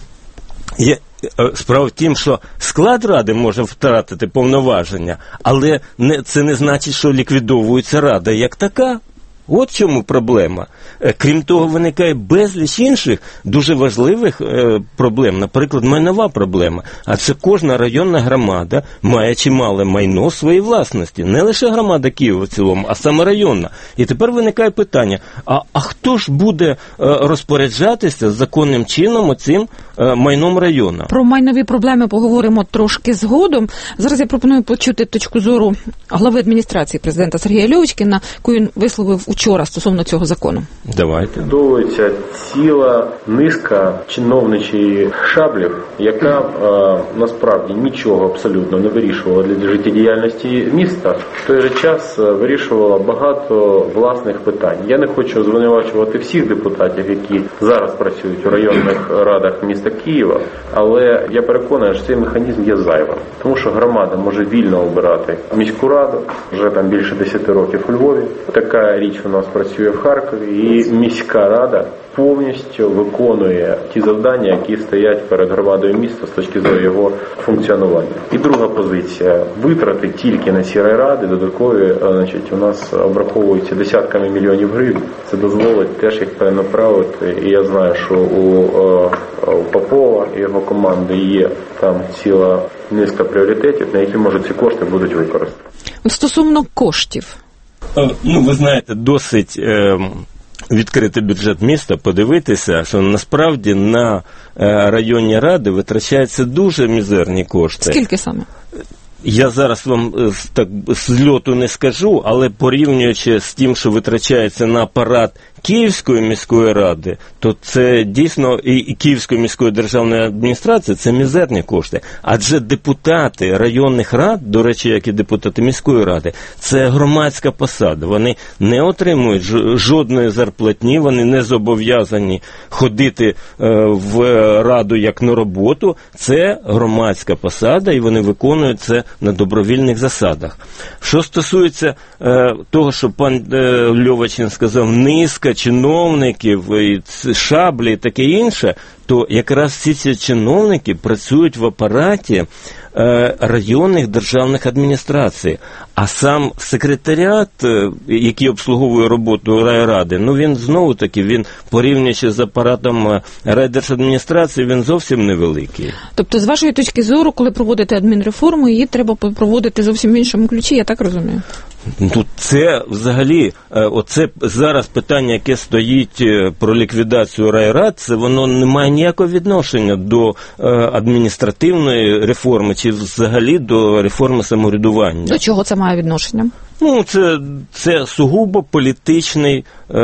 Справа в тім, що склад ради може втратити повноваження, але це не значить, що ліквідовується рада як така. От в чому проблема. Крім того, виникає безліч інших дуже важливих проблем. Наприклад, майнова проблема. А це кожна районна громада має чимале майно своєї власності. Не лише громада Києва в цілому, а саме районна. І тепер виникає питання, а хто ж буде розпоряджатися законним чином оцим майном району? Про майнові проблеми поговоримо трошки згодом. Зараз я пропоную почути точку зору глави адміністрації президента Сергія Льовочкіна, яку він висловив вчора стосовно цього закону. Давайте. Доводиться ціла низка чиновничих шаблів, яка насправді нічого абсолютно не вирішувала для життєдіяльності міста. В той же час вирішувала багато власних питань. Я не хочу звинувачувати всіх депутатів, які зараз працюють у районних радах міста Києва, але я переконаний, що цей механізм є зайвим. Тому що громада може вільно обирати міську раду, вже там більше 10 років у Львові. Така річ у нас працює в Харкові, і міська рада повністю виконує ті завдання, які стоять перед громадою міста з точки зору його функціонування. І друга позиція – витрати тільки на ці райради додаткові, у нас обраховуються десятками мільйонів гривень. Це дозволить теж їх перенаправити. І я знаю, що у Попова і його команди є там ціла низка пріоритетів, на які, може, ці кошти будуть використані. Стосовно коштів. Ну, ви знаєте, досить відкрити бюджет міста, подивитися, що насправді на районні ради витрачаються дуже мізерні кошти. Скільки саме? Я зараз вам так з льоту не скажу, але порівнюючи з тим, що витрачається на апарат Київської міської ради, то це дійсно і Київської міської державної адміністрації це мізерні кошти. Адже депутати районних рад, до речі, як і депутати міської ради, це громадська посада. Вони не отримують жодної зарплатні, вони не зобов'язані ходити в раду як на роботу. Це громадська посада, і вони виконують це на добровільних засадах. Що стосується того, що пан Льовачин сказав, низка чиновників, і шаблі і таке інше, то якраз всі ці чиновники працюють в апараті районних державних адміністрацій. А сам секретаріат, який обслуговує роботу райради, ну він знову-таки, він порівнюючи з апаратом райдержадміністрації, він зовсім невеликий. Тобто, з вашої точки зору, коли проводите адмінреформу, її треба проводити зовсім в іншому ключі, я так розумію? Ну, це взагалі, оце зараз питання, яке стоїть про ліквідацію райрад, це воно не має ніякого відношення до адміністративної реформи чи взагалі до реформи самоврядування. До чого це має відношення? Ну, це сугубо політичний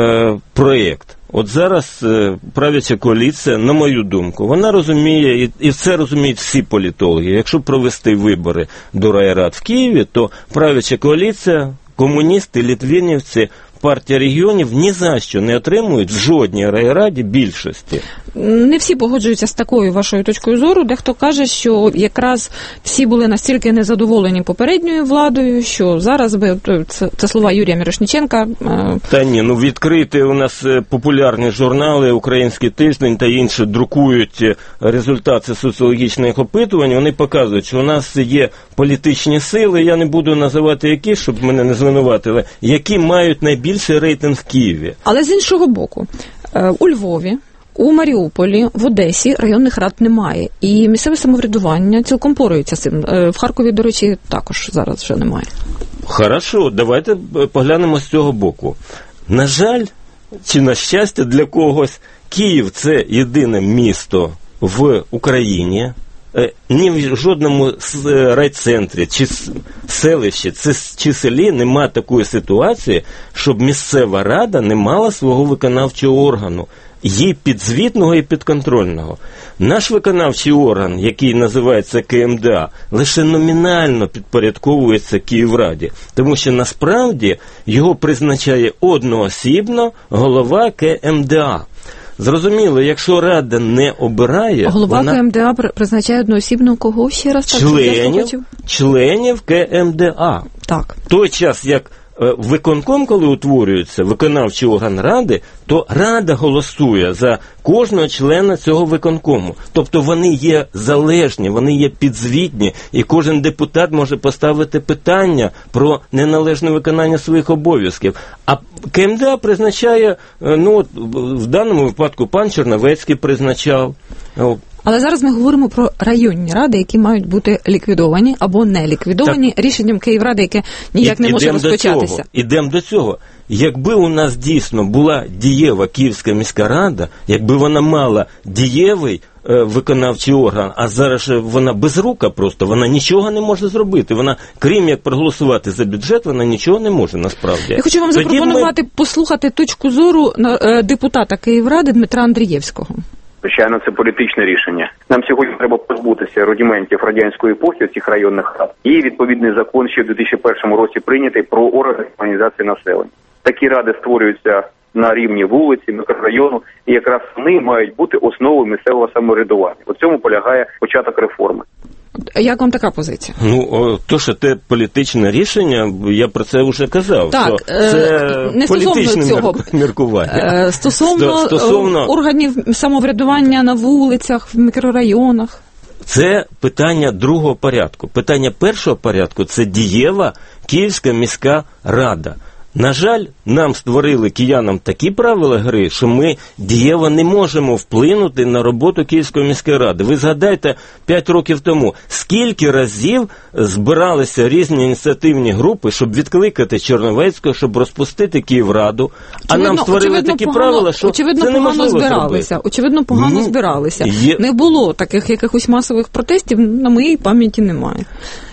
проєкт. От зараз правляча коаліція, на мою думку, вона розуміє, і це розуміють всі політологи, якщо провести вибори до райрад в Києві, то правляча коаліція, комуністи, літвинівці, партія регіонів ні за що не отримують в жодній райраді більшості. Не всі погоджуються з такою вашою точкою зору. Дехто каже, що якраз всі були настільки незадоволені попередньою владою, що зараз би, це слова Юрія Мірошниченка. Та ні, ну відкрити у нас популярні журнали, Український тиждень та інші друкують результати соціологічних опитувань, вони показують, що у нас є політичні сили, я не буду називати які, щоб мене не звинуватили, які мають найбільший рейтинг в Києві. Але з іншого боку, у Львові, у Маріуполі, в Одесі районних рад немає. І місцеве самоврядування цілком порується з цим. В Харкові, до речі, також зараз вже немає. Хорошо, давайте поглянемо з цього боку. На жаль, чи на щастя для когось, Київ – це єдине місто в Україні, ні в жодному райцентрі, чи селищі, чи селі нема такої ситуації, щоб місцева рада не мала свого виконавчого органу, їй підзвітного і підконтрольного. Наш виконавчий орган, який називається КМДА, лише номінально підпорядковується Київраді, тому що насправді його призначає одноосібно голова КМДА. Зрозуміло, якщо Рада не обирає... Голова КМДА призначає одноосібно кого ще раз? Членів КМДА. Так. В той час, як виконком, коли утворюється виконавчий орган Ради, то Рада голосує за кожного члена цього виконкому. Тобто вони є залежні, вони є підзвітні, і кожен депутат може поставити питання про неналежне виконання своїх обов'язків. А КМДА призначає, ну, в даному випадку пан Черновецький призначав. Але зараз ми говоримо про районні ради, які мають бути ліквідовані або не ліквідовані рішенням Київради, яке ніяк не може розпочатися. Ідемо до цього. Якби у нас дійсно була дієва Київська міська рада, якби вона мала дієвий виконавчий орган, а зараз вона безрука просто, вона нічого не може зробити. Вона, крім як проголосувати за бюджет, вона нічого не може насправді. Я хочу вам запропонувати послухати точку зору депутата Київради Дмитра Андрієвського. Звичайно, це політичне рішення. Нам сьогодні треба позбутися рудиментів радянської епохи цих районних рад. І відповідний закон ще в 2001 році прийнятий про органи організації населення. Такі ради створюються на рівні вулиці, мікрорайону, і якраз вони мають бути основою місцевого самоврядування. У цьому полягає початок реформи. Як вам така позиція? Ну, то, що це політичне рішення, я про це вже казав. Так, що це не політичне міркування. Стосовно органів самоврядування на вулицях, в мікрорайонах. Це питання другого порядку. Питання першого порядку – це дієва Київська міська рада. На жаль, нам створили киянам такі правила гри, що ми дієво не можемо вплинути на роботу Київської міської ради. Ви згадайте, 5 років тому, скільки разів збиралися різні ініціативні групи, щоб відкликати Черновецького, щоб розпустити Київраду, а нам створили такі правила, що це неможливо зробити. Очевидно, погано збиралися. Не було таких якихось масових протестів, на моїй пам'яті немає.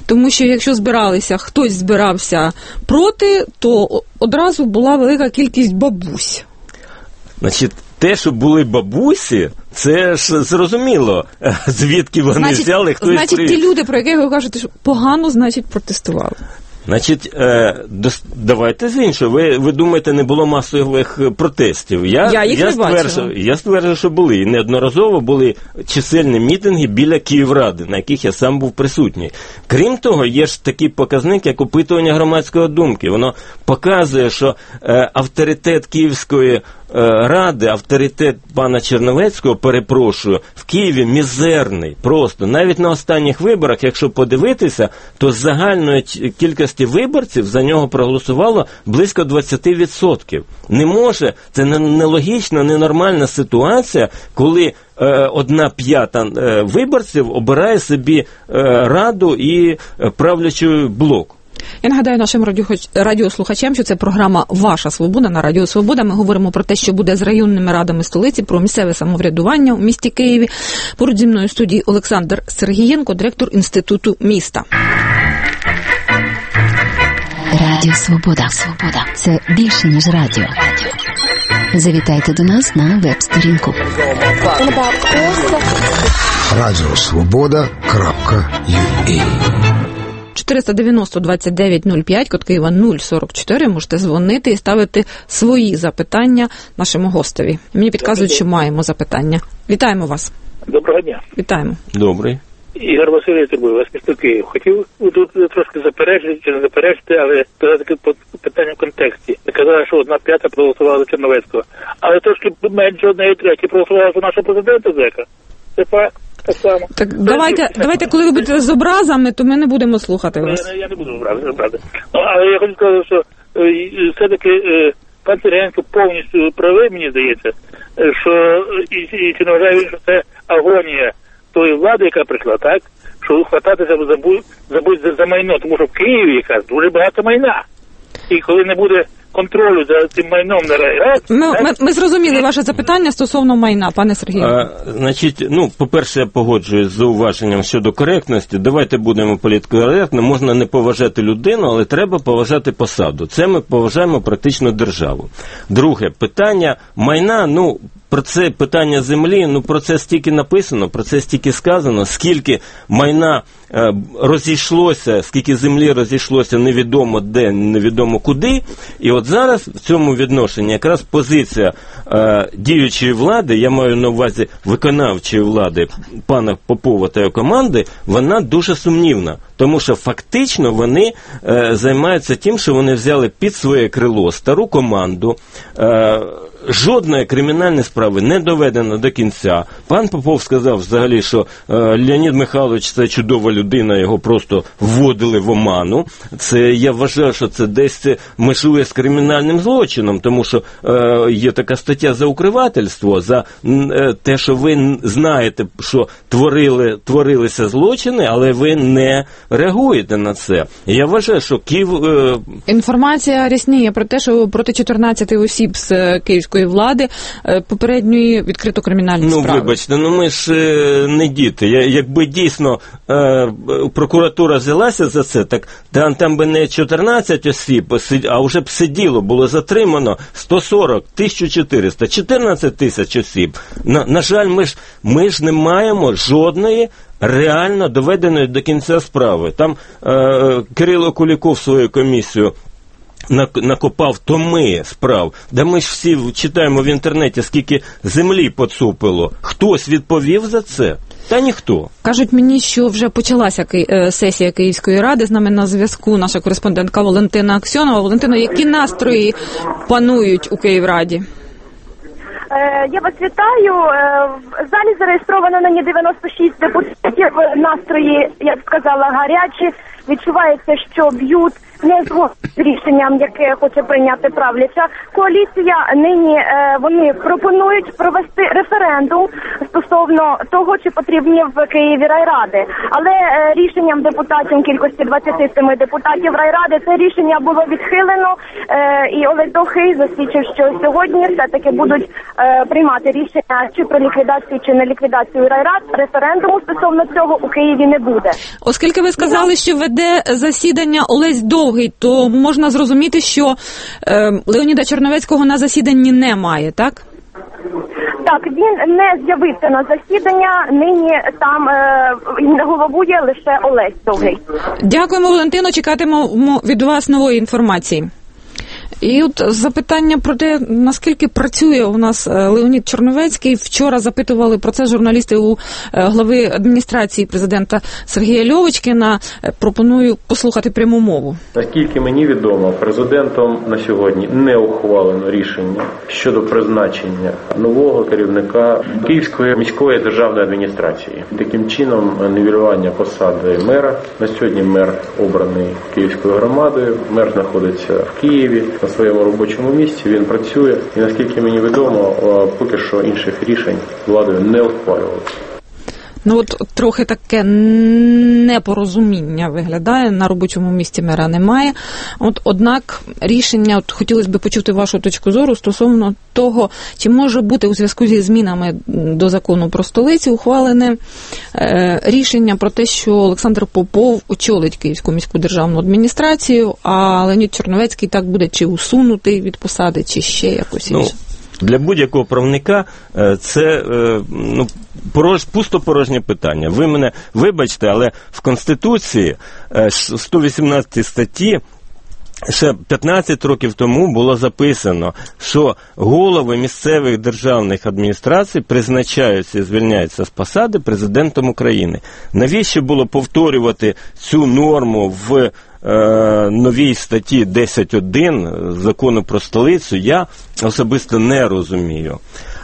Тому що якщо хтось збирався проти, то одразу була велика кількість бабусь. Значить, те, що були бабусі, це ж зрозуміло, звідки вони взяли, хтось... Значить, ті люди, про яких ви кажете, що погано, протестували. Значить, давайте з іншого. Ви думаєте, не було масових протестів? Я їх не бачила. Я стверджую, що були. І неодноразово були чисельні мітинги біля Київради, на яких я сам був присутній. Крім того, є ж такий показник, як опитування громадської думки. Воно показує, що авторитет Київської Ради, авторитет пана Черновецького, перепрошую, в Києві мізерний. Просто. Навіть на останніх виборах, якщо подивитися, то з загальної кількості виборців за нього проголосувало близько 20%. Не може, це нелогічна, ненормальна ситуація, коли 1/5 виборців обирає собі раду і правлячий блок. Я нагадаю нашим радіослухачам, що це програма «Ваша Свобода» на Радіо Свобода. Ми говоримо про те, що буде з районними радами столиці, про місцеве самоврядування у місті Києві. Поруч зі мною в студії Олександр Сергієнко, директор Інституту міста. Радіо Свобода. Це більше, ніж радіо. Завітайте до нас на веб-сторінку. Радіосвобода.ua 490-29-05, код Києва 044. Можете дзвонити і ставити свої запитання нашому гостеві. Мені підказують, що маємо запитання. Вітаємо вас. Доброго дня. Вітаємо. Добрий. Ігор Васильович, вас місто Київ. Хотів тут трошки заперечити чи не заперечити, але таке питання в контексті. Ви казали, що 1/5 проголосувала за Черновецького. Але трошки менше 1/3 проголосувала за нашого президента Зека. Це факт. Так давайте, коли ви будете з образами, то ми не будемо слухати вас. Я не буду образи. Але я хочу сказати, що все-таки пан Сергієнко повністю правий, мені здається, що і чи не вважає він, що це агонія тої влади, яка прийшла, так? Що хвататися забудь за майно, тому що в Києві якраз дуже багато майна. І коли не буде контролю за цим майном на райраді... Ми зрозуміли ваше запитання стосовно майна, пане Сергію. Значить, по-перше, я погоджуюсь з зауваженням щодо коректності. Давайте будемо політкоректно. Можна не поважати людину, але треба поважати посаду. Це ми поважаємо практично державу. Друге, питання майна, про це питання землі, про це стільки написано, про це стільки сказано, скільки майна розійшлося, скільки землі розійшлося невідомо де, невідомо куди. І от зараз в цьому відношенні якраз позиція діючої влади, я маю на увазі виконавчої влади пана Попова та його команди, вона дуже сумнівна. Тому що фактично вони займаються тим, що вони взяли під своє крило стару команду, жодної кримінальної справи не доведено до кінця. Пан Попов сказав взагалі, що Леонід Михайлович це чудова людина, його просто вводили в оману. Це, я вважаю, що це десь межує з кримінальним злочином, тому що є така стаття за укривательство, за те, що ви знаєте, що творилися злочини, але ви не реагуєте на це. Я вважаю, що Київ... Інформація рясніє про те, що проти 14 осіб з київської влади попередньої відкрито кримінальні справи. Вибачте, ми ж не діти. Якби дійсно прокуратура взялася за це, так там би не 14 осіб, а вже б сиділо, було затримано 140, 1400, 14 тисяч осіб. На жаль, ми ж не маємо жодної реально доведеної до кінця справи. Там Кирило Куліков свою комісію накопав томи справ, де ми ж всі читаємо в інтернеті, скільки землі поцупило. Хтось відповів за це? Та ніхто. Кажуть мені, що вже почалася сесія Київської ради. З нами на зв'язку наша кореспондентка Валентина Аксьонова. Валентино, які настрої панують у Київраді? Я вас вітаю. В залі зареєстровано нині 96 депутатів. Настрої, я б сказала, гарячі. Відчувається, що б'ють не згодні з рішенням, яке хоче прийняти правляча коаліція. Нині вони пропонують провести референдум стосовно того, чи потрібні в Києві райради. Але рішенням депутатів, кількості 27 депутатів райради, це рішення було відхилено. І Олег Довгий засвідчив, що сьогодні все-таки будуть приймати рішення чи про ліквідацію, чи не ліквідацію райрад. Референдуму стосовно цього у Києві не буде. Оскільки ви сказали, що веде засідання Олесь Довгий, то можна зрозуміти, що Леоніда Черновецького на засіданні немає, так? Так, він не з'явився на засідання, нині там головує лише Олесь Довгий. Дякуємо, Валентино, чекатимемо від вас нової інформації. І от запитання про те, наскільки працює у нас Леонід Черновецький. Вчора запитували про це журналісти у глави адміністрації президента Сергія Льовочкіна. Пропоную послухати пряму мову. Наскільки мені відомо, президентом на сьогодні не ухвалено рішення щодо призначення нового керівника Київської міської державної адміністрації. Таким чином, нівелювання посади мера. На сьогодні мер обраний Київською громадою, мер знаходиться в Києві. На своєму робочому місці він працює, і наскільки мені відомо, поки що інших рішень владою не ухвалювалося. Ну от трохи таке непорозуміння виглядає, на робочому місці мера немає. Однак рішення, хотілося б почути вашу точку зору стосовно того, чи може бути у зв'язку зі змінами до закону про столиці ухвалене рішення про те, що Олександр Попов очолить Київську міську державну адміністрацію, а Леонід Черновецький так буде чи усунутий від посади, чи ще якось інше. Для будь-якого правника це пустопорожнє питання. Ви мене вибачте, але в Конституції 118 статті ще 15 років тому було записано, що голови місцевих державних адміністрацій призначаються і звільняються з посади президентом України. Навіщо було повторювати цю норму в новій статті 10.1 закону про столицю, я особисто не розумію.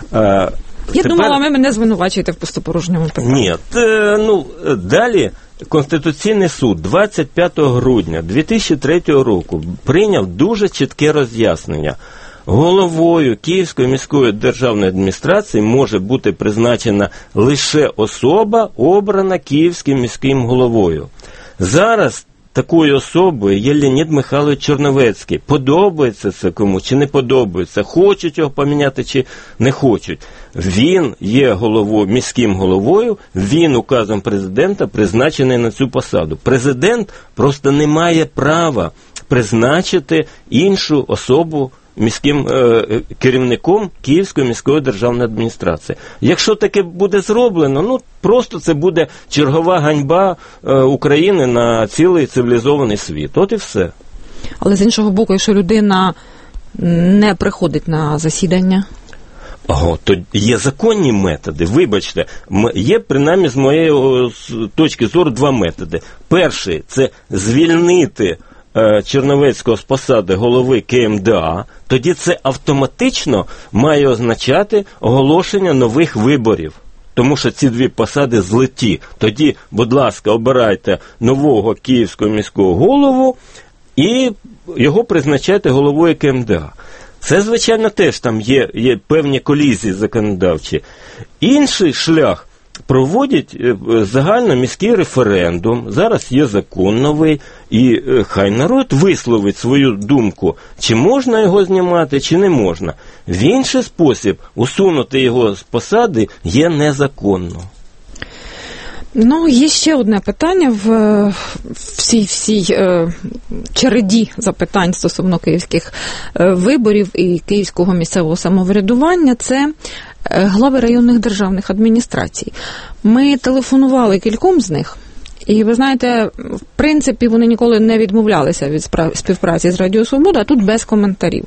Я думала, ви мене звинувачуєте в пустопорожньому питанні. Ні, далі Конституційний суд 25 грудня 2003 року прийняв дуже чітке роз'яснення. Головою Київської міської державної адміністрації може бути призначена лише особа, обрана Київським міським головою. Зараз такою особою є Леонід Михайлович Черновецький. Подобається це кому чи не подобається, хочуть його поміняти чи не хочуть. Він є міським головою, він указом президента призначений на цю посаду. Президент просто не має права призначити іншу особу міським керівником Київської міської державної адміністрації. Якщо таке буде зроблено, просто це буде чергова ганьба України на цілий цивілізований світ. От і все. Але з іншого боку, якщо людина не приходить на засідання? То є законні методи. Вибачте, є принаймні з моєї точки зору два методи. Перший – це звільнити Черновецького з посади голови КМДА, тоді це автоматично має означати оголошення нових виборів. Тому що ці дві посади злиті. Тоді, будь ласка, обирайте нового Київського міського голову і його призначайте головою КМДА. Це, звичайно, теж там є певні колізії законодавчі. Інший шлях – проводять загальноміський референдум, зараз є закон новий, і хай народ висловить свою думку, чи можна його знімати, чи не можна. В інший спосіб усунути його з посади є незаконно. Є ще одне питання в всій череді запитань стосовно київських виборів і київського місцевого самоврядування. Це глави районних державних адміністрацій. Ми телефонували кільком з них, і ви знаєте, в принципі, вони ніколи не відмовлялися від співпраці з Радіо Свобода, а тут без коментарів.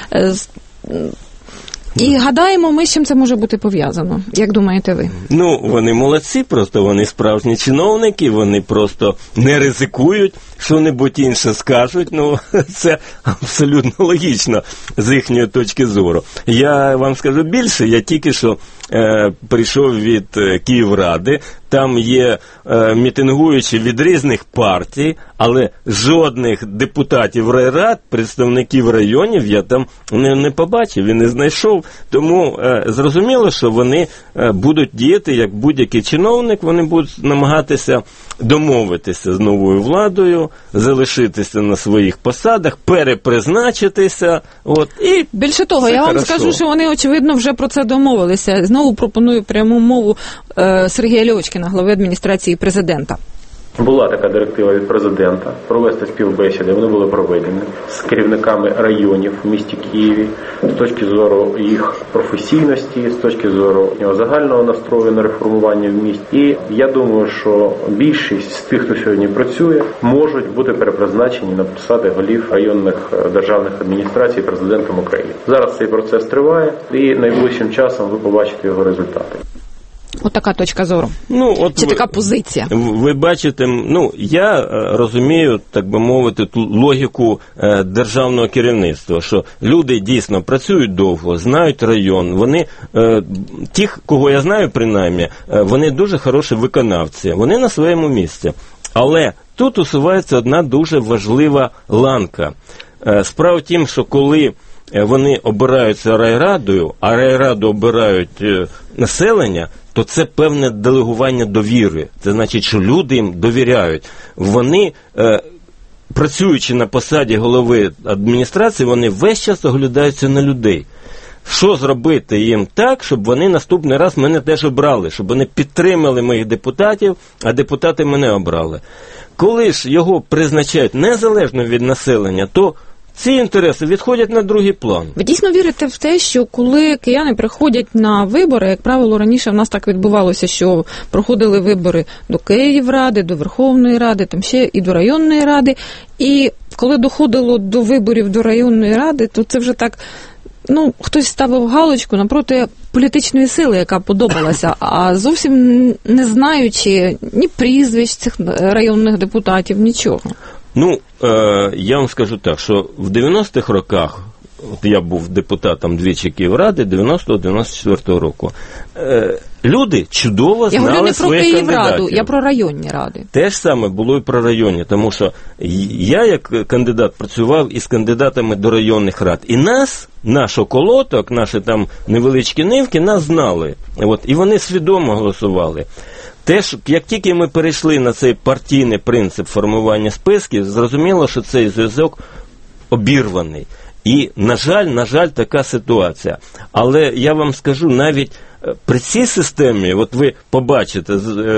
І гадаємо ми, з чим це може бути пов'язано. Як думаєте ви? Вони молодці, просто вони справжні чиновники, вони просто не ризикують, що-небудь інше скажуть. Це абсолютно логічно з їхньої точки зору. Я вам скажу більше, я тільки що прийшов від Київради. Там є мітингуючі від різних партій, але жодних депутатів райрад, представників районів я там не побачив і не знайшов. Тому зрозуміло, що вони будуть діяти як будь-який чиновник, вони будуть намагатися домовитися з новою владою, залишитися на своїх посадах, перепризначитися. І більше того, я вам скажу, що вони, очевидно, вже про це домовилися. Знову пропоную пряму мову Сергія Льовочкіна, глави адміністрації президента. Була така директива від президента провести співбесіди, вони були проведені з керівниками районів в місті Києві, з точки зору їх професійності, з точки зору загального настрою на реформування в місті. І я думаю, що більшість з тих, хто сьогодні працює, можуть бути перепризначені на посади голів районних державних адміністрацій президентом України. Зараз цей процес триває і найближчим часом ви побачите його результати. От така точка зору. Чи така позиція? Ви бачите, я розумію, так би мовити, ту логіку державного керівництва, що люди дійсно працюють довго, знають район, вони, ті, кого я знаю принаймні, вони дуже хороші виконавці, вони на своєму місці. Але тут усувається одна дуже важлива ланка. Справа в тім, що коли вони обираються райрадою, а райраду обирають населення, то це певне делегування довіри. Це значить, що люди їм довіряють. Вони, працюючи на посаді голови адміністрації, вони весь час оглядаються на людей. Що зробити їм так, щоб вони наступний раз мене теж обрали, щоб вони підтримали моїх депутатів, а депутати мене обрали. Коли ж його призначають незалежно від населення, то ці інтереси відходять на другий план. Ви дійсно вірите в те, що коли кияни приходять на вибори, як правило, раніше в нас так відбувалося, що проходили вибори до Київради, до Верховної Ради, там ще і до районної ради, і коли доходило до виборів до районної ради, то це вже так, хтось ставив галочку напроти політичної сили, яка подобалася, а зовсім не знаючи ні прізвищ цих районних депутатів, нічого. Я вам скажу так, що в 90-х роках, я був депутатом двічі Київради, 90-94 року, люди чудово знали своїх кандидатів. Я говорю не про Київраду, я про районні ради. Те ж саме було і про районні, тому що я як кандидат працював із кандидатами до районних рад. І наш околоток, наші там невеличкі нивки, нас знали. І вони свідомо голосували. Теж, як тільки ми перейшли на цей партійний принцип формування списків, зрозуміло, що цей зв'язок обірваний. І, на жаль, така ситуація. Але я вам скажу, навіть при цій системі, от ви побачите,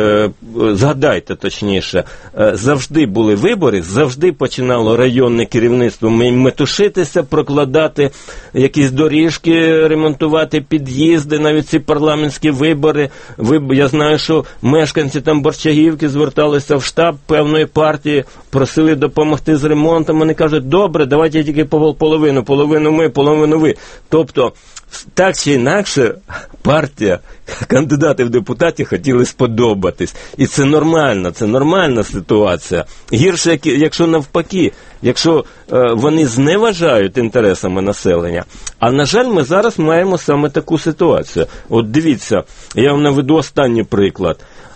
згадайте точніше, завжди були вибори, завжди починало районне керівництво метушитися, прокладати якісь доріжки, ремонтувати під'їзди, навіть ці парламентські вибори. Я знаю, що мешканці там Борчагівки зверталися в штаб певної партії, просили допомогти з ремонтом. Вони кажуть, добре, давайте тільки половину ми, половину ви. Тобто, так чи інакше, партія, кандидати в депутати хотіли сподобатись. І це нормальна ситуація. Гірше, якщо навпаки, якщо вони зневажають інтересами населення. А, на жаль, ми зараз маємо саме таку ситуацію. От дивіться, я вам наведу останній приклад.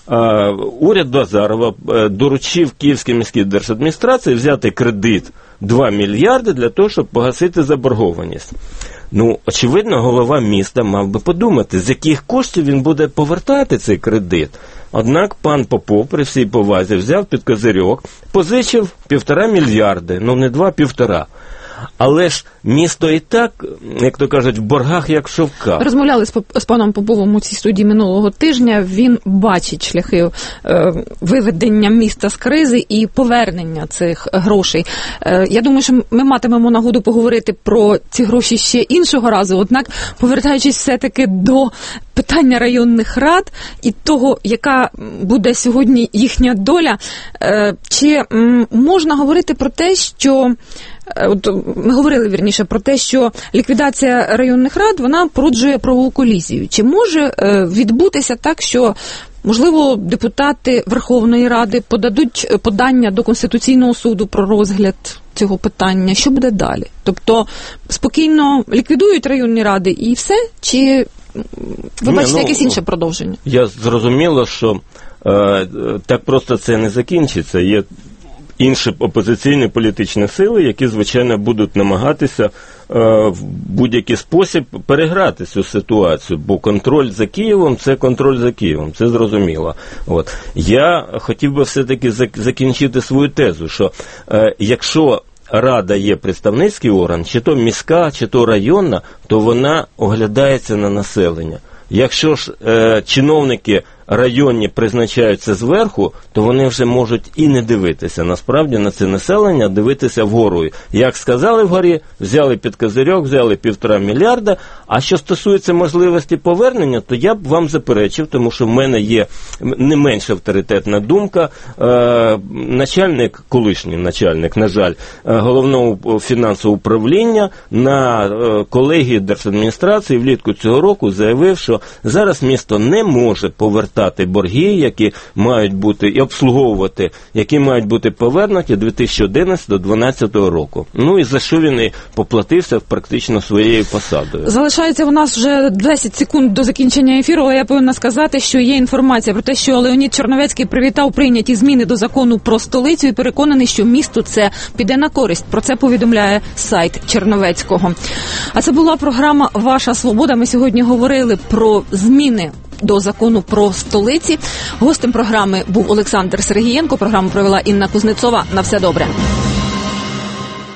Уряд Азарова доручив Київській міській держадміністрації взяти кредит 2 мільярди для того, щоб погасити заборгованість. Очевидно, голова міста мав би подумати, з яких коштів він буде повертати цей кредит. Однак пан Попов, при всій повазі, взяв під козирьок, позичив 1,5 мільярди, не 2, 1,5. Але ж місто і так, як то кажуть, в боргах як шовка. Розмовляли з паном Поповим у цій студії минулого тижня. Він бачить шляхи виведення міста з кризи і повернення цих грошей. Я думаю, що ми матимемо нагоду поговорити про ці гроші ще іншого разу. Однак, повертаючись все-таки до питання районних рад і того, яка буде сьогодні їхня доля, чи можна говорити про те, що ми говорили, вірніше, про те, що ліквідація районних рад, вона породжує правову колізію. Чи може відбутися так, що, можливо, депутати Верховної Ради подадуть подання до Конституційного суду про розгляд цього питання? Що буде далі? Тобто спокійно ліквідують районні ради і все? Чи ви бачите якесь інше продовження? Я зрозуміло, що так просто це не закінчиться. Є інші опозиційні політичні сили, які, звичайно, будуть намагатися в будь-який спосіб переграти цю ситуацію, бо контроль за Києвом – це контроль за Києвом, це зрозуміло. От. Я хотів би все-таки закінчити свою тезу, що якщо Рада є представницький орган, чи то міська, чи то районна, то вона оглядається на населення. Якщо ж чиновники районні призначаються зверху, то вони вже можуть і не дивитися насправді на це населення, дивитися вгору. Як сказали вгорі, взяли під козирьок, взяли 1,5 мільярда, а що стосується можливості повернення, то я б вам заперечив, тому що в мене є не менш авторитетна думка. Колишній начальник, на жаль, головного фінансового управління на колегії держадміністрації влітку цього року заявив, що зараз місто не може повертати борги, які мають бути, і обслуговувати, які мають бути повернуті 2011-2012 року. Ну і за що він і поплатився практично своєю посадою. Залишається у нас вже 10 секунд до закінчення ефіру, але я повинна сказати, що є інформація про те, що Леонід Черновецький привітав прийняті зміни до закону про столицю і переконаний, що місту це піде на користь. Про це повідомляє сайт Черновецького. А це була програма «Ваша свобода». Ми сьогодні говорили про зміни до закону про столиці. Гостем програми був Олександр Сергієнко. Програму провела Інна Кузнецова. На все добре.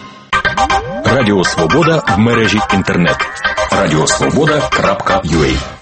Радіо Свобода в мережі інтернет. Радіосвобода.ua